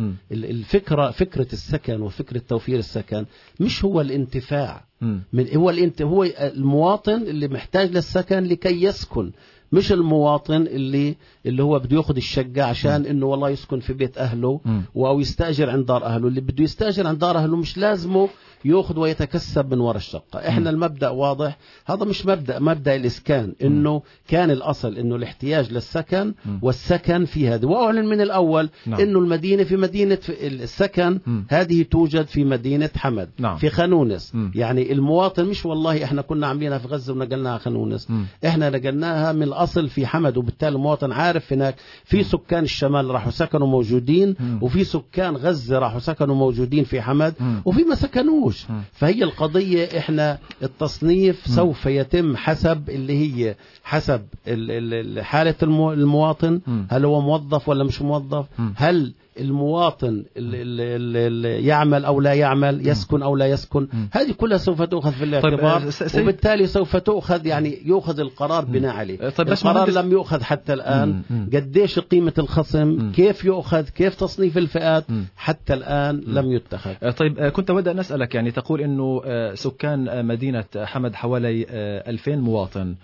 فكرة السكن وفكرة توفير السكن مش هو الانتفاع، هو المواطن اللي محتاج للسكن لكي يسكن، مش المواطن اللي هو بده ياخذ الشقة عشان انه والله يسكن في بيت اهله او يستاجر عند دار اهله. اللي بده يستاجر عند دار اهله مش لازمه ياخذ ويتكسب من وراء الشقة. احنا المبدأ واضح، هذا مش مبدأ الاسكان، انه كان الاصل انه الاحتياج للسكن والسكن في هذا، واعلن من الاول انه المدينة في مدينة السكن هذه توجد في مدينة حمد في خانونس. يعني المواطن مش والله احنا كنا عاملينها في غزة ونقلناها خانونس، احنا نقلناها من الاصل في حمد، وبالتالي المواطن عارف هناك في سكان الشمال راحوا سكنوا موجودين، وفي سكان غزة راحوا سكنوا موجودين في حمد، وفي ما سكنوش. فهي القضية احنا التصنيف سوف يتم حسب اللي هي حسب حالة المواطن، هل هو موظف ولا مش موظف، هل المواطن اللي يعمل أو لا يعمل، يسكن أو لا يسكن، هذه كلها سوف تأخذ في الاعتبار. وبالتالي سوف تأخذ يعني يؤخذ القرار بناء عليه. القرار لم يؤخذ حتى الآن، قديش قيمة الخصم، كيف يؤخذ، كيف تصنيف الفئات، حتى الآن لم يتخذ. طيب كنت أود أن أسألك، يعني تقول إنه سكان مدينة حمد حوالي 2000 مواطن،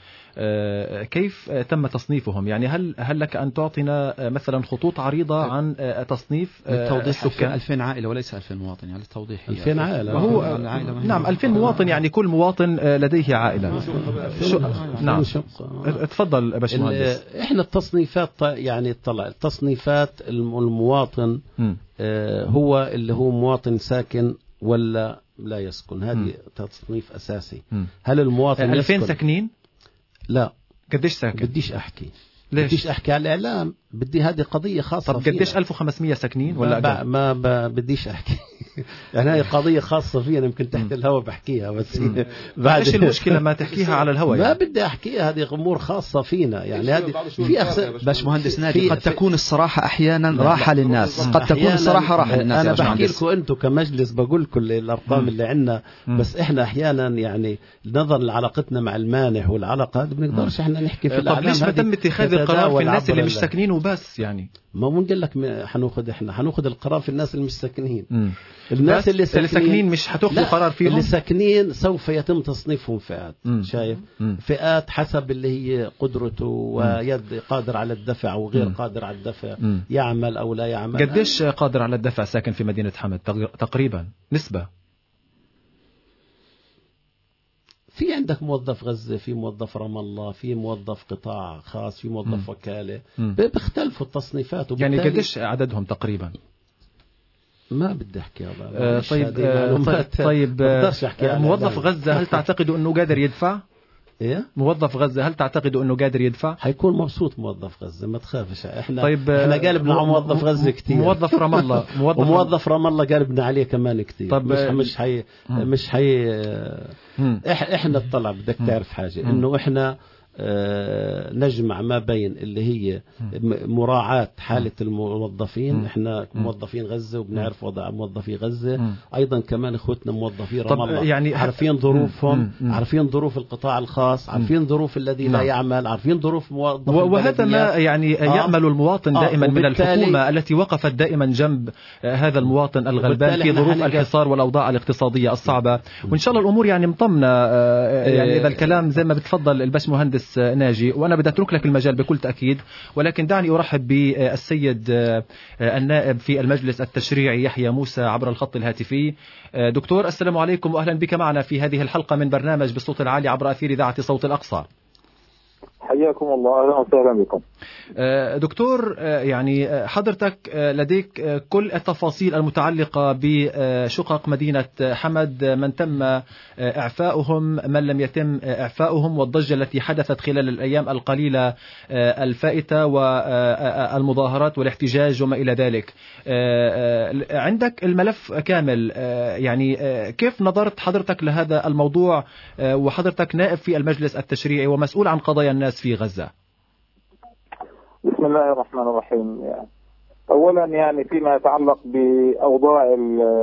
كيف تم تصنيفهم؟ يعني هل لك أن تعطينا مثلا خطوط عريضة عن تصنيف السكان؟ 2000 عائلة وليس 2000 مواطن، يعني التوضيح 2000 عائلة. وهو نعم 2000 مواطن، يعني كل مواطن لديه عائلة. نعم تفضل باشمهندس. احنا التصنيفات يعني التصنيفات المواطن هو اللي هو مواطن ساكن ولا لا يسكن، هذه تصنيف أساسي. هل المواطن 2000 يسكن؟ ساكنين؟ لا. قديش ساكن؟ بديش أحكي. ليش؟ بديش أحكي على الإعلام، بدي هذه قضية خاصة. طب قديش 1500 ساكنين ولا ما بديش أحكي يعني هذه قضية خاصة فينا، يمكن تحت الهواء بحكيها، بس بعد إيش المشكلة ما تحكيها على الهواء؟ ما يعني بدي أحكيها، هذه أمور خاصة فينا. يعني هذه في باش مهندس نادي، قد تكون الصراحة أحيانا راحة للناس، قد تكون الصراحة راحة للناس. أنا بحكي لكم أنتم كمجلس، بقول لكم الأرقام اللي عندنا، بس إحنا أحيانا يعني نظرا لعلاقتنا مع المانح والعلاقة هذه بنقدرش إحنا نحكي في الإعلام. طب ليش ما تم اتخاذ القرار في الناس اللي مش ساكنين وبس؟ يعني ما بنقول لك حناخذ القرار في الناس اللي مش ساكنين. الناس اللي ساكنين مش هتاخذوا قرار فيهم؟ اللي ساكنين سوف يتم تصنيفهم فئات. شايف فئات حسب اللي هي قدرته ويد قادر على الدفع وغير قادر على الدفع، يعمل أو لا يعمل. قديش قادر على الدفع ساكن في مدينة حمد تقريبا نسبة؟ في عندك موظف غزة، في موظف رام الله، في موظف قطاع خاص، في موظف وكالة، بيختلفوا التصنيفات. يعني قديش عددهم تقريبا؟ ما بدي احكي هذا. طيب موظف غزة هل تعتقدوا انه قادر يدفع؟ إيه؟ موظف غزة هل تعتقدوا انه قادر يدفع؟ حيكون مبسوط موظف غزة، ما تخافش. احنا قالبنا على موظف غزة كتير. موظف رام الله وموظف رام الله قالبنا عليه كمان كتير. طب مش حي احنا اطلع، بدك تعرف حاجة، انه احنا نجمع ما بين اللي هي مراعاة حالة الموظفين. احنا موظفين غزة وبنعرف وضع موظفي غزة، ايضا كمان اخوتنا موظفي رام الله، يعني عارفين ظروفهم، عارفين ظروف القطاع الخاص، عارفين ظروف الذي لا يعمل، عارفين ظروف موظف. وهذا ما يعني يأمل المواطن دائما من الحكومة التي وقفت دائما جنب هذا المواطن الغلبان في ظروف الحصار والأوضاع الاقتصادية الصعبة. وإن شاء الله الأمور يعني مطمنة، يعني إذا الكلام زي ما بتفضل الباش مهندس المهندس ناجي، وأنا بدي أترك لك المجال بكل تأكيد، ولكن دعني أرحب بالسيد النائب في المجلس التشريعي يحيى موسى عبر الخط الهاتفي. دكتور السلام عليكم وأهلا بك معنا في هذه الحلقة من برنامج بالصوت العالي عبر أثير إذاعة صوت الأقصى. حياكم الله، أهلا وسهلا بكم. دكتور، يعني حضرتك لديك كل التفاصيل المتعلقة بشقق مدينة حمد، من تم إعفاؤهم، من لم يتم إعفاؤهم، والضجة التي حدثت خلال الأيام القليلة الفائتة والمظاهرات والاحتجاج وما إلى ذلك. عندك الملف كامل، يعني كيف نظرت حضرتك لهذا الموضوع وحضرتك نائب في المجلس التشريعي ومسؤول عن قضايا الناس في غزة؟ بسم الله الرحمن الرحيم. أولا يعني فيما يتعلق بأوضاع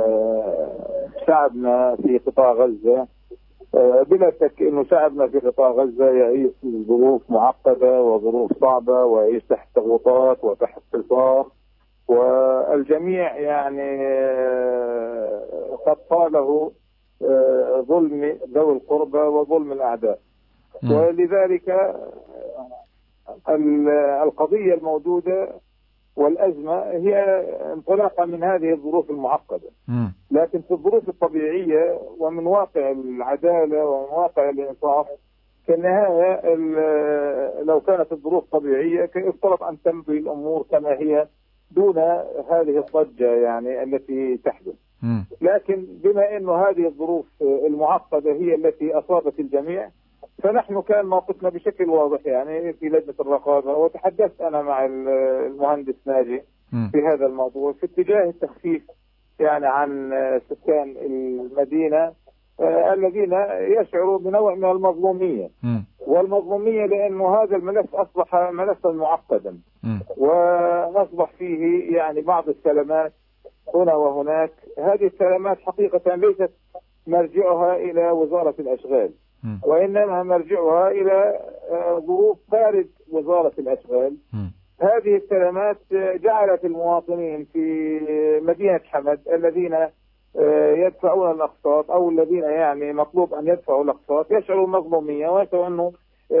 شعبنا في قطاع غزة، بلا شك أنه شعبنا في قطاع غزة يعيش ظروف معقدة وظروف صعبة ويعيش تحت ضغوطات وتحت حصار، والجميع يعني قد طاله ظلم ذوي القربى وظلم الأعداء. ولذلك القضية الموجودة والأزمة هي انطلاقا من هذه الظروف المعقدة. لكن في الظروف الطبيعية ومن واقع العدالة ومن واقع الإنصاف في النهاية لو كانت الظروف طبيعية كان يفترض أن تمضي الأمور كما هي دون هذه الضجة يعني التي تحدث. لكن بما أنه هذه الظروف المعقدة هي التي أصابت الجميع، فنحن كان موقفنا بشكل واضح يعني في لجنة الرقابة، وتحدثت أنا مع المهندس ناجي في هذا الموضوع في اتجاه التخفيف يعني عن سكان المدينة الذين يشعروا بنوع من المظلومية. والمظلومية لأنه هذا الملف أصبح ملفا معقدا، وأصبح فيه يعني بعض السلامات هنا وهناك. هذه السلامات حقيقة ليست مرجعها إلى وزارة الأشغال، وإنما مرجعها إلى ظروف خارج وزارة الأشغال. هذه السلامات جعلت المواطنين في مدينة حمد الذين يدفعون الأقساط أو الذين يعني مطلوب أن يدفعوا الأقساط يشعروا مظلومية ويشعروا أنه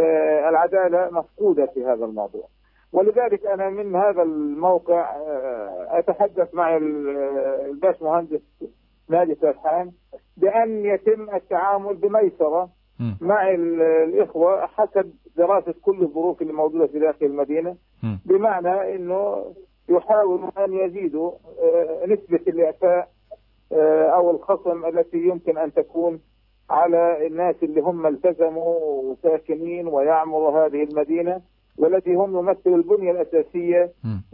العدالة مفقودة في هذا الموضوع. ولذلك أنا من هذا الموقع أتحدث مع الباش مهندس ناجي سرحان بأن يتم التعامل بميسرة مع الإخوة حسب دراسة كل الظروف اللي موجودة في داخل المدينة، بمعنى أنه يحاولوا أن يزيدوا نسبة الإعفاء أو الخصم التي يمكن أن تكون على الناس اللي هم التزموا وساكنين ويعمروا هذه المدينة، والتي هم يمثلوا البنية الأساسية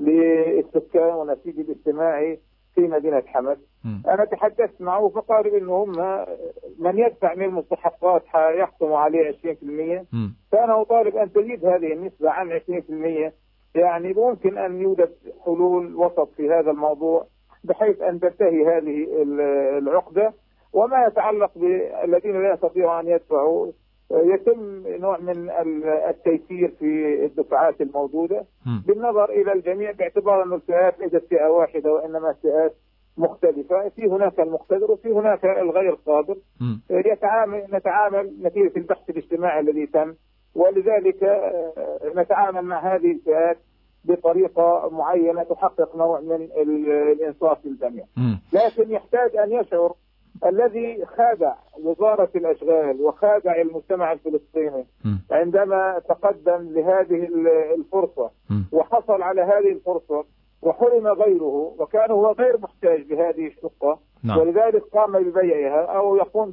للسكان والنسيج الاجتماعي في مدينة حمد. أنا تحدثت معه فقال إنه هم من يدفع من المستحقات يحكم عليه 20%، فأنا أطالب أن تزيد هذه النسبة عن 20%. يعني ممكن أن يوجد حلول وسط في هذا الموضوع بحيث أن تنتهي هذه العقدة. وما يتعلق بالذين لا يستطيعوا أن يدفعوا يتم نوع من التيسير في الدفعات الموجودة بالنظر إلى الجميع، باعتبار أن الفئات ليست فئة واحدة وإنما فئات مختلفة، في هناك المقتدر وفي هناك الغير قادر. نتعامل نتيجة البحث الاجتماعي الذي تم، ولذلك نتعامل مع هذه الفئات بطريقة معينة تحقق نوع من الإنصاف للجميع. لكن يحتاج أن يشعر الذي خادع وزارة الأشغال وخادع المجتمع الفلسطيني عندما تقدم لهذه الفرصة وحصل على هذه الفرصة وحرم غيره وكان هو غير محتاج لهذه الشقة، ولذلك قام ببيعها أو يقوم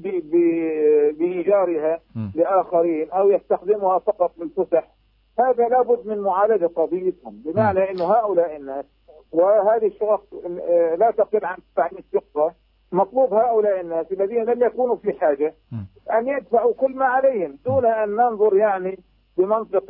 بإيجارها لآخرين أو يستخدمها فقط للفسح. هذا لابد من معالجة قضيتهم، بمعنى أنه هؤلاء الناس وهذه الشقق لا تقل عن 900 شقة، مطلوب هؤلاء الناس الذين لم يكونوا في حاجة أن يدفعوا كل ما عليهم دون أن ننظر يعني بمنطق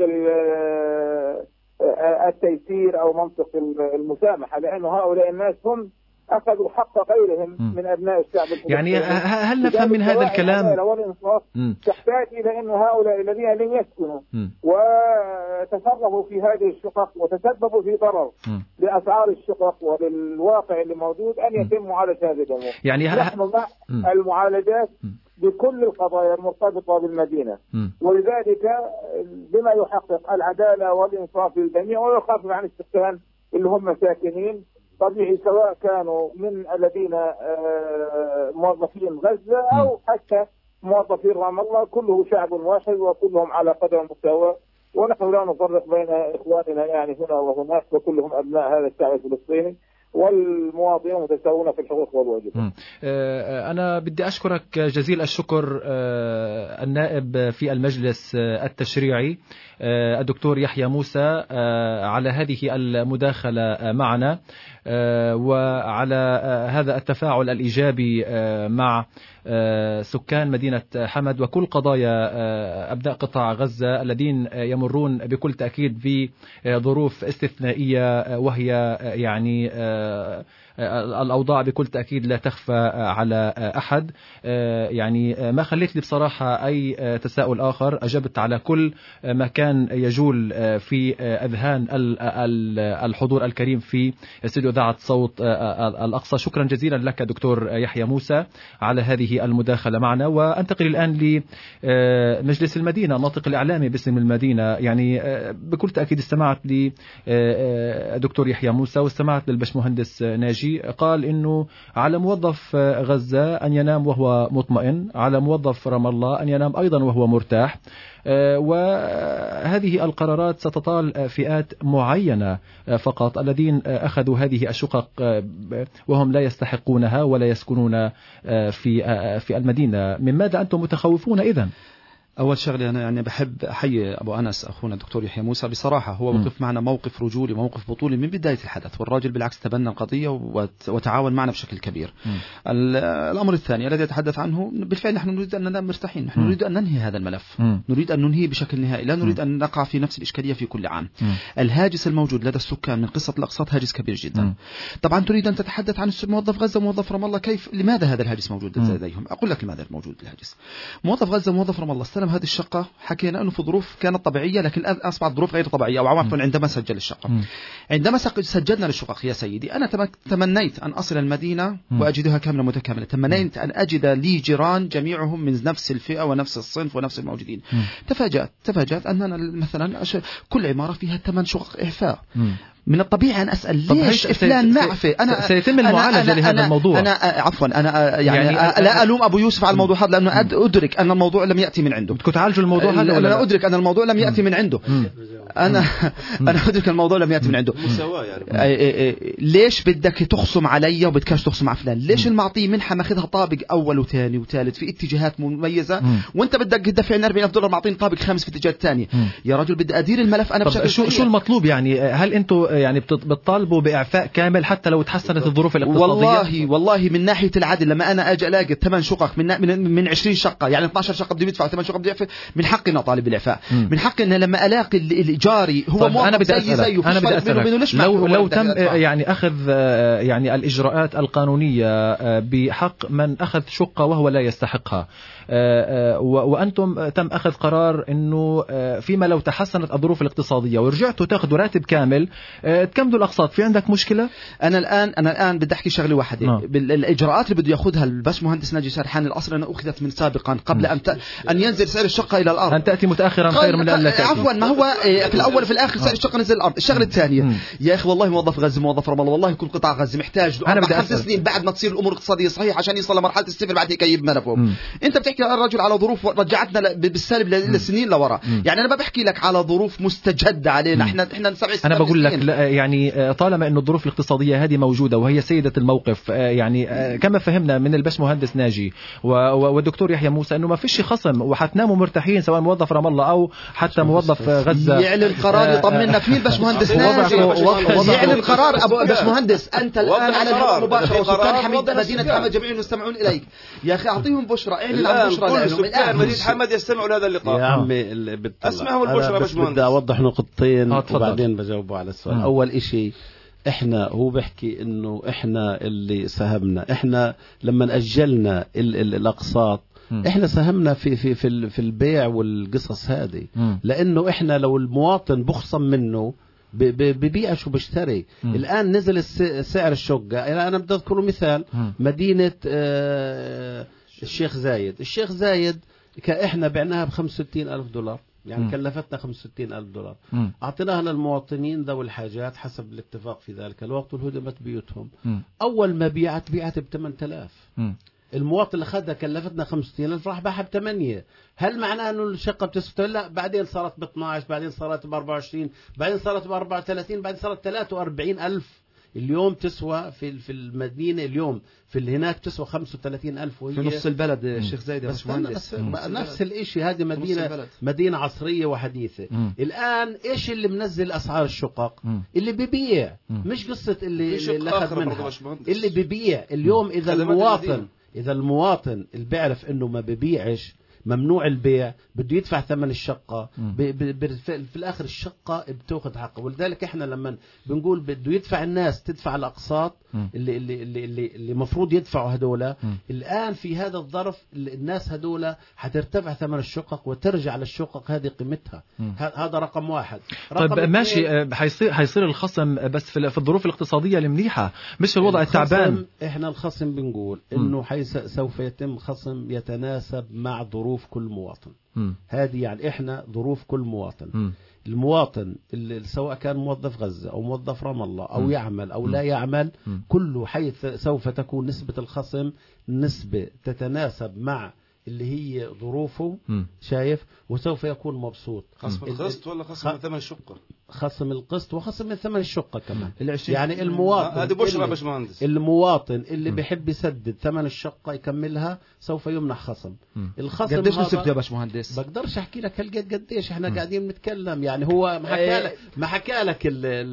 التيسير أو منطق المسامحة، لأن هؤلاء الناس هم أخذوا حق غيرهم من أبناء الشعب الفلسطيني. يعني هل نفهم من هذا الكلام تحتاج إلى أن هؤلاء الذين لم يسكنوا وتصرفوا في هذه الشقق وتسببوا في ضرر لأسعار الشقق وللواقع اللي موجود أن يتم معالجة هذه الأمور. يعني نحن مع المعالجات بكل القضايا المرتبطة بالمدينة، ولذلك بما يحقق العدالة والإنصاف للجميع ويخفف عن السكان اللي هم ساكنين طبيعي، سواء كانوا من الذين موظفين غزة أو حتى موظفين رام الله، كله شعب واحد وكلهم على قدر المستوى، ونحن لا نفرق بين إخواننا يعني هنا وهناك، وكلهم أبناء هذا الشعب الفلسطيني والمواطنين متساوون في الحقوق والواجبات. أنا بدي أشكرك جزيل الشكر النائب في المجلس التشريعي الدكتور يحيى موسى على هذه المداخلة معنا وعلى هذا التفاعل الإيجابي مع سكان مدينة حمد وكل قضايا أبناء قطاع غزة الذين يمرون بكل تأكيد بظروف استثنائية، وهي يعني الأوضاع بكل تأكيد لا تخفى على أحد. يعني ما خليت لي بصراحة أي تساؤل آخر، أجبت على كل ما كان يجول في أذهان الحضور الكريم في استوديو إذاعة صوت الأقصى. شكرا جزيلا لك دكتور يحيى موسى على هذه المداخلة معنا. وأنتقل الآن لمجلس المدينة، الناطق الإعلامي باسم المدينة. يعني بكل تأكيد استمعت لدكتور يحيى موسى واستمعت للبشمهندس ناجي، قال إنه على موظف غزة أن ينام وهو مطمئن، على موظف رام الله أن ينام أيضا وهو مرتاح، وهذه القرارات ستطال فئات معينة فقط، الذين أخذوا هذه الشقق وهم لا يستحقونها ولا يسكنون في المدينة. من ماذا أنتم متخوفون إذن؟ أول شغلة أنا يعني بحب أحيي أبو أنس أخونا الدكتور يحيى موسى، بصراحة هو وقف معنا موقف رجولي وموقف بطولي من بداية الحدث، والراجل بالعكس تبنى القضية وتعاون معنا بشكل كبير. الأمر الثاني الذي أتحدث عنه، بالفعل نحن نريد أن ننام مرتاحين، نحن نريد أن ننهي هذا الملف، نريد أن ننهيه بشكل نهائي، لا نريد أن نقع في نفس الإشكالية في كل عام. الهاجس الموجود لدى السكان من قصة الأقساط هاجس كبير جدا. طبعا تريد أن تتحدث عن موظف غزة وموظف رام الله، كيف لماذا هذا الهاجس موجود لديهم؟ أقول لك لماذا موجود الهاجس. موظف غزة وموظف رام الله استلم هذه الشقة، حكينا أنه في ظروف كانت طبيعية، لكن الآن أصبحت ظروف غير طبيعية، أو عفوا عندما سجل الشقة. عندما سجلنا للشقق يا سيدي، أنا تمنيت أن أصل المدينة وأجدها كاملة متكاملة، تمنيت أن أجد لي جيران جميعهم من نفس الفئة ونفس الصنف ونفس الموجودين. تفاجأت أننا مثلا كل عمارة فيها 8 شقق إعفاء. من الطبيعي أن أسأل ليش فلان معفي؟ أنا سيتم المعالجة لهذا الموضوع. أنا عفوا أنا يعني لا ألوم أبو يوسف على الموضوع هذا، لأنه أدرك أن الموضوع لم يأتي من عنده. بدكم تعالجوا الموضوع هذا؟ أنا أدرك أن الموضوع لم يأتي من عنده. أنا أدرك الموضوع لم يأتي من عنده. يعني ليش بدك تخصم علي وبدكش تخصم على فلان؟ ليش المعطي منحة ماخذها طابق أول وثاني وثالث في اتجاهات مميزة، وأنت بدك تدفع لي $40,000 معطيني طابق خامس في اتجاه ثاني؟ يا رجل بدي أدير الملف أنا بشكل شو المطلوب يعني؟ هل أنتم يعني بتطالبوا بإعفاء كامل حتى لو تحسنت الظروف الاقتصادية؟ والله من ناحية العدل، لما أنا أجي ألاقي 8 شقق من 20 شقة، يعني 12 شقة بدي يدفع 8 شقق بدي يعفي، من حقي أن أطالب بالإعفاء. من حقي أن لما ألاقي الجاري هو موظف زيه أنا بدي أسألك لو تم يعني أخذ يعني الإجراءات القانونية بحق من أخذ شقة وهو لا يستحقها، وأنتم تم أخذ قرار أنه فيما لو تحسنت الظروف الاقتصادية ورجعتوا تأخذوا راتب كامل تكملوا الأقساط، في عندك مشكلة؟ أنا الآن بدي أحكي شغلة واحدة. الإجراءات اللي بده يأخذها الباشمهندس ناجي سرحان الأصل أنها أخذت من سابقا قبل أن ينزل سعر الشقة إلى الأرض. أن تأتي متأخرا خير من أن لا تأتي. عفوا، ما هو في الأول وفي الآخر سعر الشقة نزل الأرض. الشغلة الثانية يا أخي، والله موظف غزة موظف رام الله، والله كل قطاع غزة محتاج 4-5 سنين بعد ما تصير الأمور الاقتصادية صحيحة عشان يوصل لمرحلة الصفر، بعد هيك يجيب ملفه. أنت بتحكي الرجل على ظروف رجعتنا بالسالب للسنين لورا. يعني أنا ما بحكي لك على ظروف مستجدة علينا، احنا 7 سنين. أنا بقول لك يعني طالما إنه الظروف الاقتصادية هذه موجودة وهي سيدة الموقف، يعني كما فهمنا من الباشمهندس ناجي والدكتور يحيى موسى إنه ما فيش خصم وحتناموا مرتاحين، سواء موظف رام الله أو حتى موظف غزة. يعلن قرار يطمنا فيه الباشمهندس ناجي، يعلن قرار أبو باشمهندس. أنت الآن على الهواء مباشرة، وسكان حمد مدينة حمد جميعهم يستمعون إليك. يا أخي أعطيهم بشرى، اعلن عن بشرى لهم. الآن مدينة حمد يستمعوا لهذا اللقاء. يا عمي اسمعوا البشرى باشمهندس. بدي أوضح نقطتين وبعدين بجاوبوا على السؤال. أول إشي، احنا هو بحكي انه احنا اللي ساهمنا، احنا لما اجلنا الاقساط احنا ساهمنا في البيع والقصص هذه، لانه احنا لو المواطن بخصم منه ببيع شو بشتري. الان نزل سعر الشقة. انا بدي اذكر مثال، مدينة الشيخ زايد احنا بعناها $65,000 يعني كلفتنا $65,000. أعطيناها للمواطنين ذوي الحاجات حسب الاتفاق في ذلك الوقت وهدمت بيوتهم. أول ما بيعت ب8,000. المواطن اللي أخذها كلفتنا $65,000 راح باعها ب8. هل معناه أنه الشقة بتسوى؟ لا، بعدين صارت ب12، بعدين صارت ب24، بعدين صارت ب34، بعدين صارت 43,000. اليوم تسوى في المدينة اليوم في هناك تسوى 35,000 وهي في نص البلد الشيخ زايد. بس نفس الاشي. هذه مدينة عصرية وحديثة. الآن ايش اللي منزل أسعار الشقق؟ اللي ببيع، مش قصة اللي أخذ منها، اللي ببيع اليوم. إذا المواطن اللي بيعرف إنه ما ببيعش، ممنوع البيع، بده يدفع ثمن الشقة، في الآخر الشقة بتأخذ حقه. ولذلك إحنا لما بنقول بده يدفع الناس تدفع الأقساط اللي مفروض يدفعوا هدولا، الآن في هذا الظرف الناس هدولا حترتفع ثمن الشقق وترجع للشقق هذه قيمتها. هذا رقم واحد. طيب ماشي، حيصير الخصم بس في الظروف الاقتصادية المنيحة، مش في الوضع التعبان. إحنا الخصم بنقول إنه سوف يتم خصم يتناسب مع ظروف كل مواطن. هذه يعني إحنا ظروف كل مواطن. المواطن اللي سواء كان موظف غزة أو موظف رام الله أو يعمل أو لا يعمل، كله حيث سوف تكون نسبة الخصم نسبة تتناسب مع اللي هي ظروفه. شايف؟ وسوف يكون مبسوط. خصم القسط ولا خصم ثمن الشقة؟ خصم القسط وخصم من ثمن الشقة كمان. يعني المواطن هذه بشرى باشمهندس، المواطن اللي بيحب يسدد ثمن الشقة يكملها سوف يمنح خصم. الخصم قديش نسبته يا باشمهندس؟ بقدرش احكي لك قديش. احنا قاعدين نتكلم. يعني هو ما حكى لك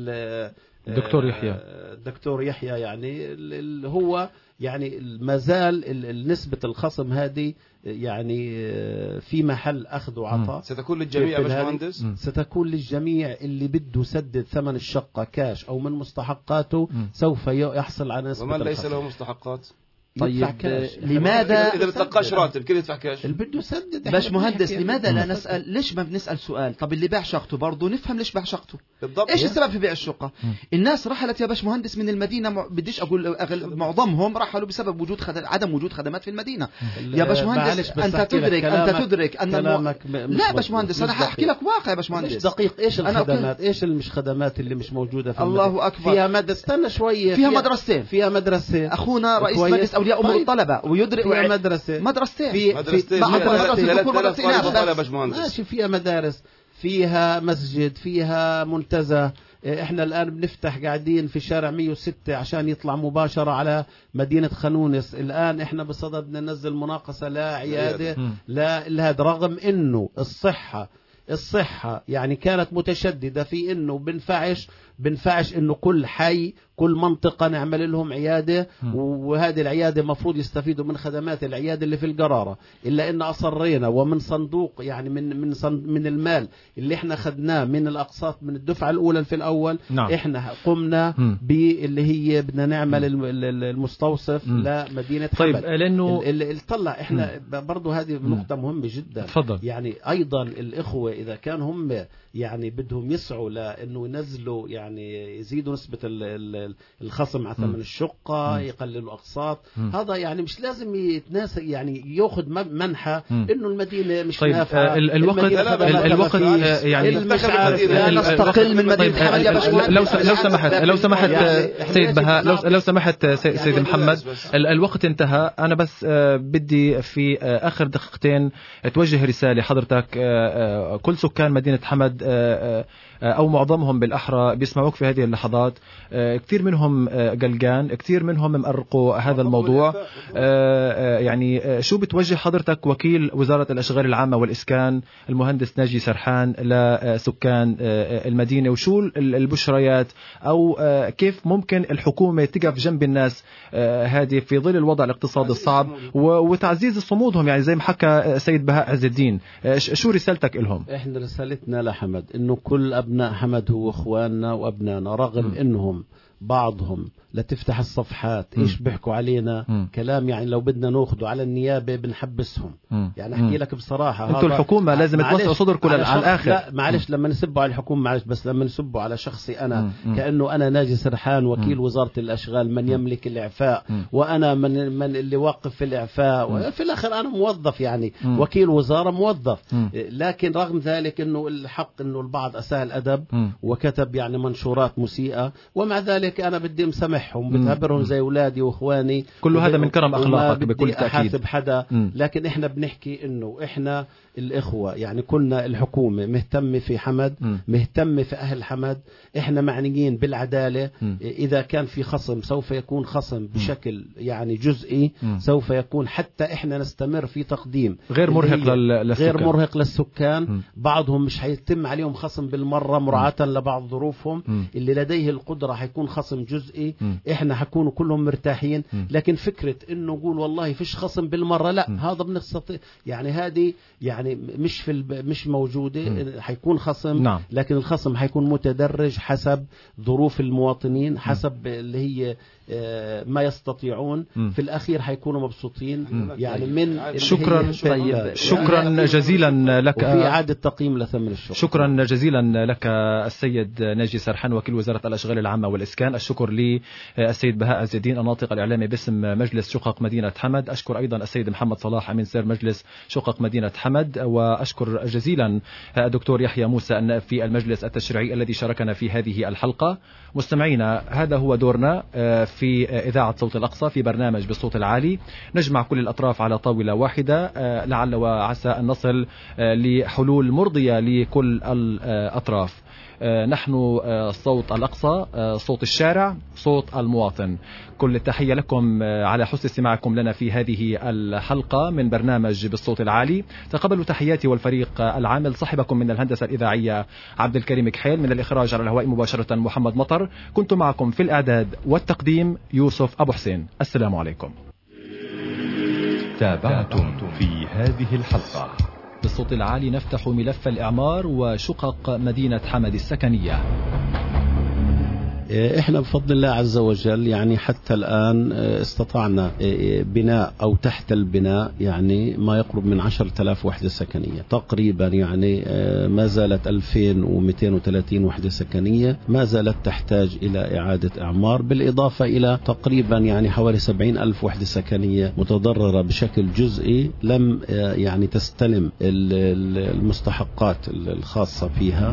الدكتور يحيى يعني هو يعني ما زال نسبة الخصم هذه يعني في محل أخذ وعطاء. ستكون للجميع باشمهندس؟ ستكون للجميع اللي بده يسدد ثمن الشقة كاش أو من مستحقاته سوف يحصل على نسبة. ومن ليس له مستحقات؟ طيب لماذا إذا بتلقاش راتب كل يدفع كاش؟ اللي بده يسدد. باشمهندس لماذا لا نسأل؟ ليش ما بنسأل سؤال؟ طب اللي باع شقته برضه نفهم ليش باع شقته بالضبط. ايش السبب في بيع الشقة؟ الناس رحلت يا باشمهندس من المدينة، بديش اقول معظمهم رحلوا بسبب وجود عدم وجود خدمات في المدينة. يا باشمهندس انت تدرك ان لا باشمهندس انا هحكي لك واقع يا باشمهندس. مش دقيق. ايش الخدمات؟ ايش مش خدمات اللي مش موجودة في الله اكبر. فيها مدرسة. استنى شوية. فيها مدرسة اخونا رئيس مجلس اولياء امور الطلبة ويدرك فيها مدرستين ماشي. فيها مدارس، فيها مسجد، فيها منتزه. احنا الان بنفتح قاعدين في شارع 106 عشان يطلع مباشرة على مدينة خانونس. الان احنا بصدد بدنا ننزل مناقصة لا عيادة لا هذا، رغم انه الصحة يعني كانت متشددة في انه بنفعش انه كل حي كل منطقة نعمل لهم عيادة، وهذه العيادة مفروض يستفيدوا من خدمات العيادة اللي في القرارة. إلا إن أصرينا ومن صندوق يعني من المال اللي احنا خدناه من الأقساط من الدفعة الأولى في الأول. نعم. احنا قمنا باللي هي بدنا نعمل المستوصف لمدينة طيب حمد. لأنه اللي طلع احنا برضو هذه نقطة مهمة جدا. تفضل. يعني أيضا الإخوة إذا كان هم يعني بدهم يسعوا لأنه ينزلوا يعني يزيدوا نسبة الخصم على ثمن الشقة، يقللوا أقساط، هذا يعني مش لازم يتناسب يعني ياخذ منحة إنه المدينة مش نافعة. الوقت يعني نستقل من مدينة حمد يا باشمهندس. لو سمحت سيد بهاء، لو سمحت سيد محمد، الوقت انتهى. أنا بس بدي في آخر دقيقتين توجه رسالة حضرتك. كل سكان مدينة حمد أو معظمهم بالأحرى بيسمعوك في هذه اللحظات، كثير منهم قلقان، كثير منهم مقرقوا هذا الموضوع. يعني شو بتوجه حضرتك وكيل وزارة الأشغال العامة والإسكان المهندس ناجي سرحان لسكان المدينة، وشو البشريات أو كيف ممكن الحكومة تقف جنب الناس هذه في ظل الوضع الاقتصادي الصعب وتعزيز صمودهم، يعني زي ما حكى سيد بهاء عز الدين؟ شو رسالتك لهم؟ احنا رسالتنا لحمد انه كل ابناء حمد هو اخواننا وابنائنا، رغم انهم بعضهم لتفتح الصفحات إيش بيحكوا علينا كلام، يعني لو بدنا ناخده على النيابة بنحبسهم. يعني أحكي لك بصراحة، أنتوا الحكومة لازم توسعوا صدركم على الآخر. لا معلش، لما نسبوا على الحكومة معلش، بس لما نسبوا على شخصي أنا كأنه أنا ناجي سرحان وكيل وزارة الأشغال من يملك الإعفاء، وأنا من اللي واقف في الإعفاء، وفي الآخر أنا موظف، يعني وكيل وزارة موظف. لكن رغم ذلك أنه الحق أنه البعض أساء الأدب وكتب يعني منشورات مسيئة، ومع ذلك أنا بدي مسامحهم، بتعبرهم زي أولادي وإخواني. كل هذا من كرم أخلاقك بكل تأكيد. أحاسب حدا، لكن إحنا بنحكي إنه إحنا الإخوة، يعني كنا الحكومة مهتمة في حمد، مهتمة في أهل حمد، إحنا معنيين بالعدالة. إذا كان في خصم سوف يكون خصم بشكل يعني جزئي، سوف يكون حتى إحنا نستمر في تقديم غير مرهق للسكان. بعضهم مش هيتم عليهم خصم بالمرة مراعاة لبعض ظروفهم. اللي لديه القدرة هيكون خصم جزئي، إحنا حكونوا كلهم مرتاحين. لكن فكرة إنه نقول والله فيش خصم بالمرة، لا، هذا بنستطيع، يعني هذه يعني مش موجودة. حيكون خصم، نعم. لكن الخصم حيكون متدرج حسب ظروف المواطنين، حسب اللي هي ما يستطيعون. في الأخير حيكونوا مبسوطين. يعني من شكرا جزيلا لك، وفي إعادة تقييم لثمن الشغل. شكرا جزيلا لك السيد ناجي سرحان وكيل وزارة الأشغال العامة والإسكان. الشكر للسيد بهاء عز الدين الناطق الإعلامي باسم مجلس شقق مدينة حمد. أشكر أيضا السيد محمد صلاح أمين سر مجلس شقق مدينة حمد، وأشكر جزيلا الدكتور يحيى موسى النائب في المجلس التشريعي الذي شاركنا في هذه الحلقة. مستمعينا، هذا هو دورنا في إذاعة صوت الأقصى في برنامج بالصوت العالي. نجمع كل الأطراف على طاولة واحدة، لعل وعسى أن نصل لحلول مرضية لكل الأطراف. نحن صوت الأقصى، صوت الشارع، صوت المواطن. كل التحية لكم على حسن استماعكم لنا في هذه الحلقة من برنامج بالصوت العالي. تقبلوا تحياتي والفريق العامل. صاحبكم من الهندسة الإذاعية عبد الكريم كحيل، من الإخراج على الهواء مباشرة محمد مطر. كنت معكم في الإعداد والتقديم يوسف أبو حسين. السلام عليكم. تابعتم في هذه الحلقة بالصوت العالي نفتح ملف الإعمار وشقق مدينة حمد السكنية. احنا بفضل الله عز وجل يعني حتى الآن استطعنا بناء أو تحت البناء يعني ما يقرب من 10,000 وحدة سكنية تقريبا. يعني ما زالت 2230 وحدة سكنية ما زالت تحتاج إلى إعادة إعمار، بالإضافة إلى تقريبا يعني حوالي 70,000 وحدة سكنية متضررة بشكل جزئي لم يعني تستلم المستحقات الخاصة فيها.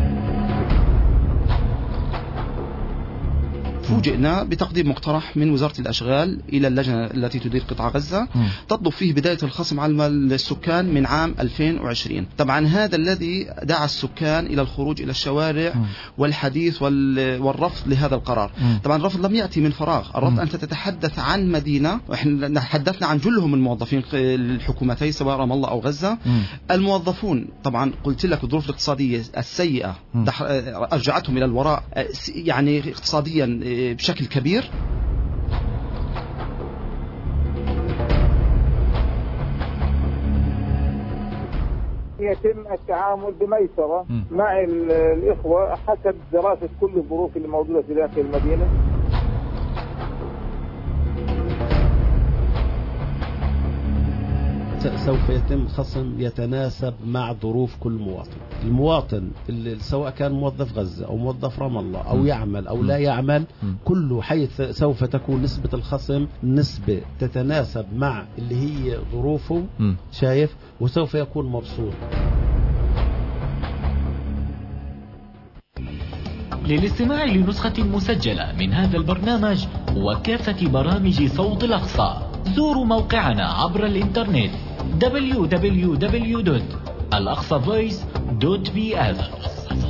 فوجئنا بتقديم مقترح من وزارة الأشغال إلى اللجنة التي تدير قطاع غزة تطلب فيه بداية الخصم على السكان من عام 2020. طبعا هذا الذي دعا السكان إلى الخروج إلى الشوارع والحديث والرفض لهذا القرار. طبعا الرفض لم يأتي من فراغ. الرفض أنت تتحدث عن مدينة، وإحنا تحدثنا عن جلهم الموظفين الحكومتين سواء رام الله أو غزة. الموظفون طبعا قلت لك الظروف الاقتصادية السيئة أرجعتهم إلى الوراء يعني اقتصاديا بشكل كبير. يتم التعامل بميسرة مع الإخوة حسب دراسة كل الظروف اللي موجودة في داخل المدينة. سوف يتم خصم يتناسب مع ظروف كل مواطن. المواطن اللي سواء كان موظف غزة أو موظف رام الله أو يعمل أو لا يعمل، كله حيث سوف تكون نسبة الخصم نسبة تتناسب مع اللي هي ظروفه، شايف، وسوف يكون مبسوط. للاستماع لنسخة مسجلة من هذا البرنامج وكافة برامج صوت الأقصى زوروا موقعنا عبر الإنترنت www.alaqsavoice.br.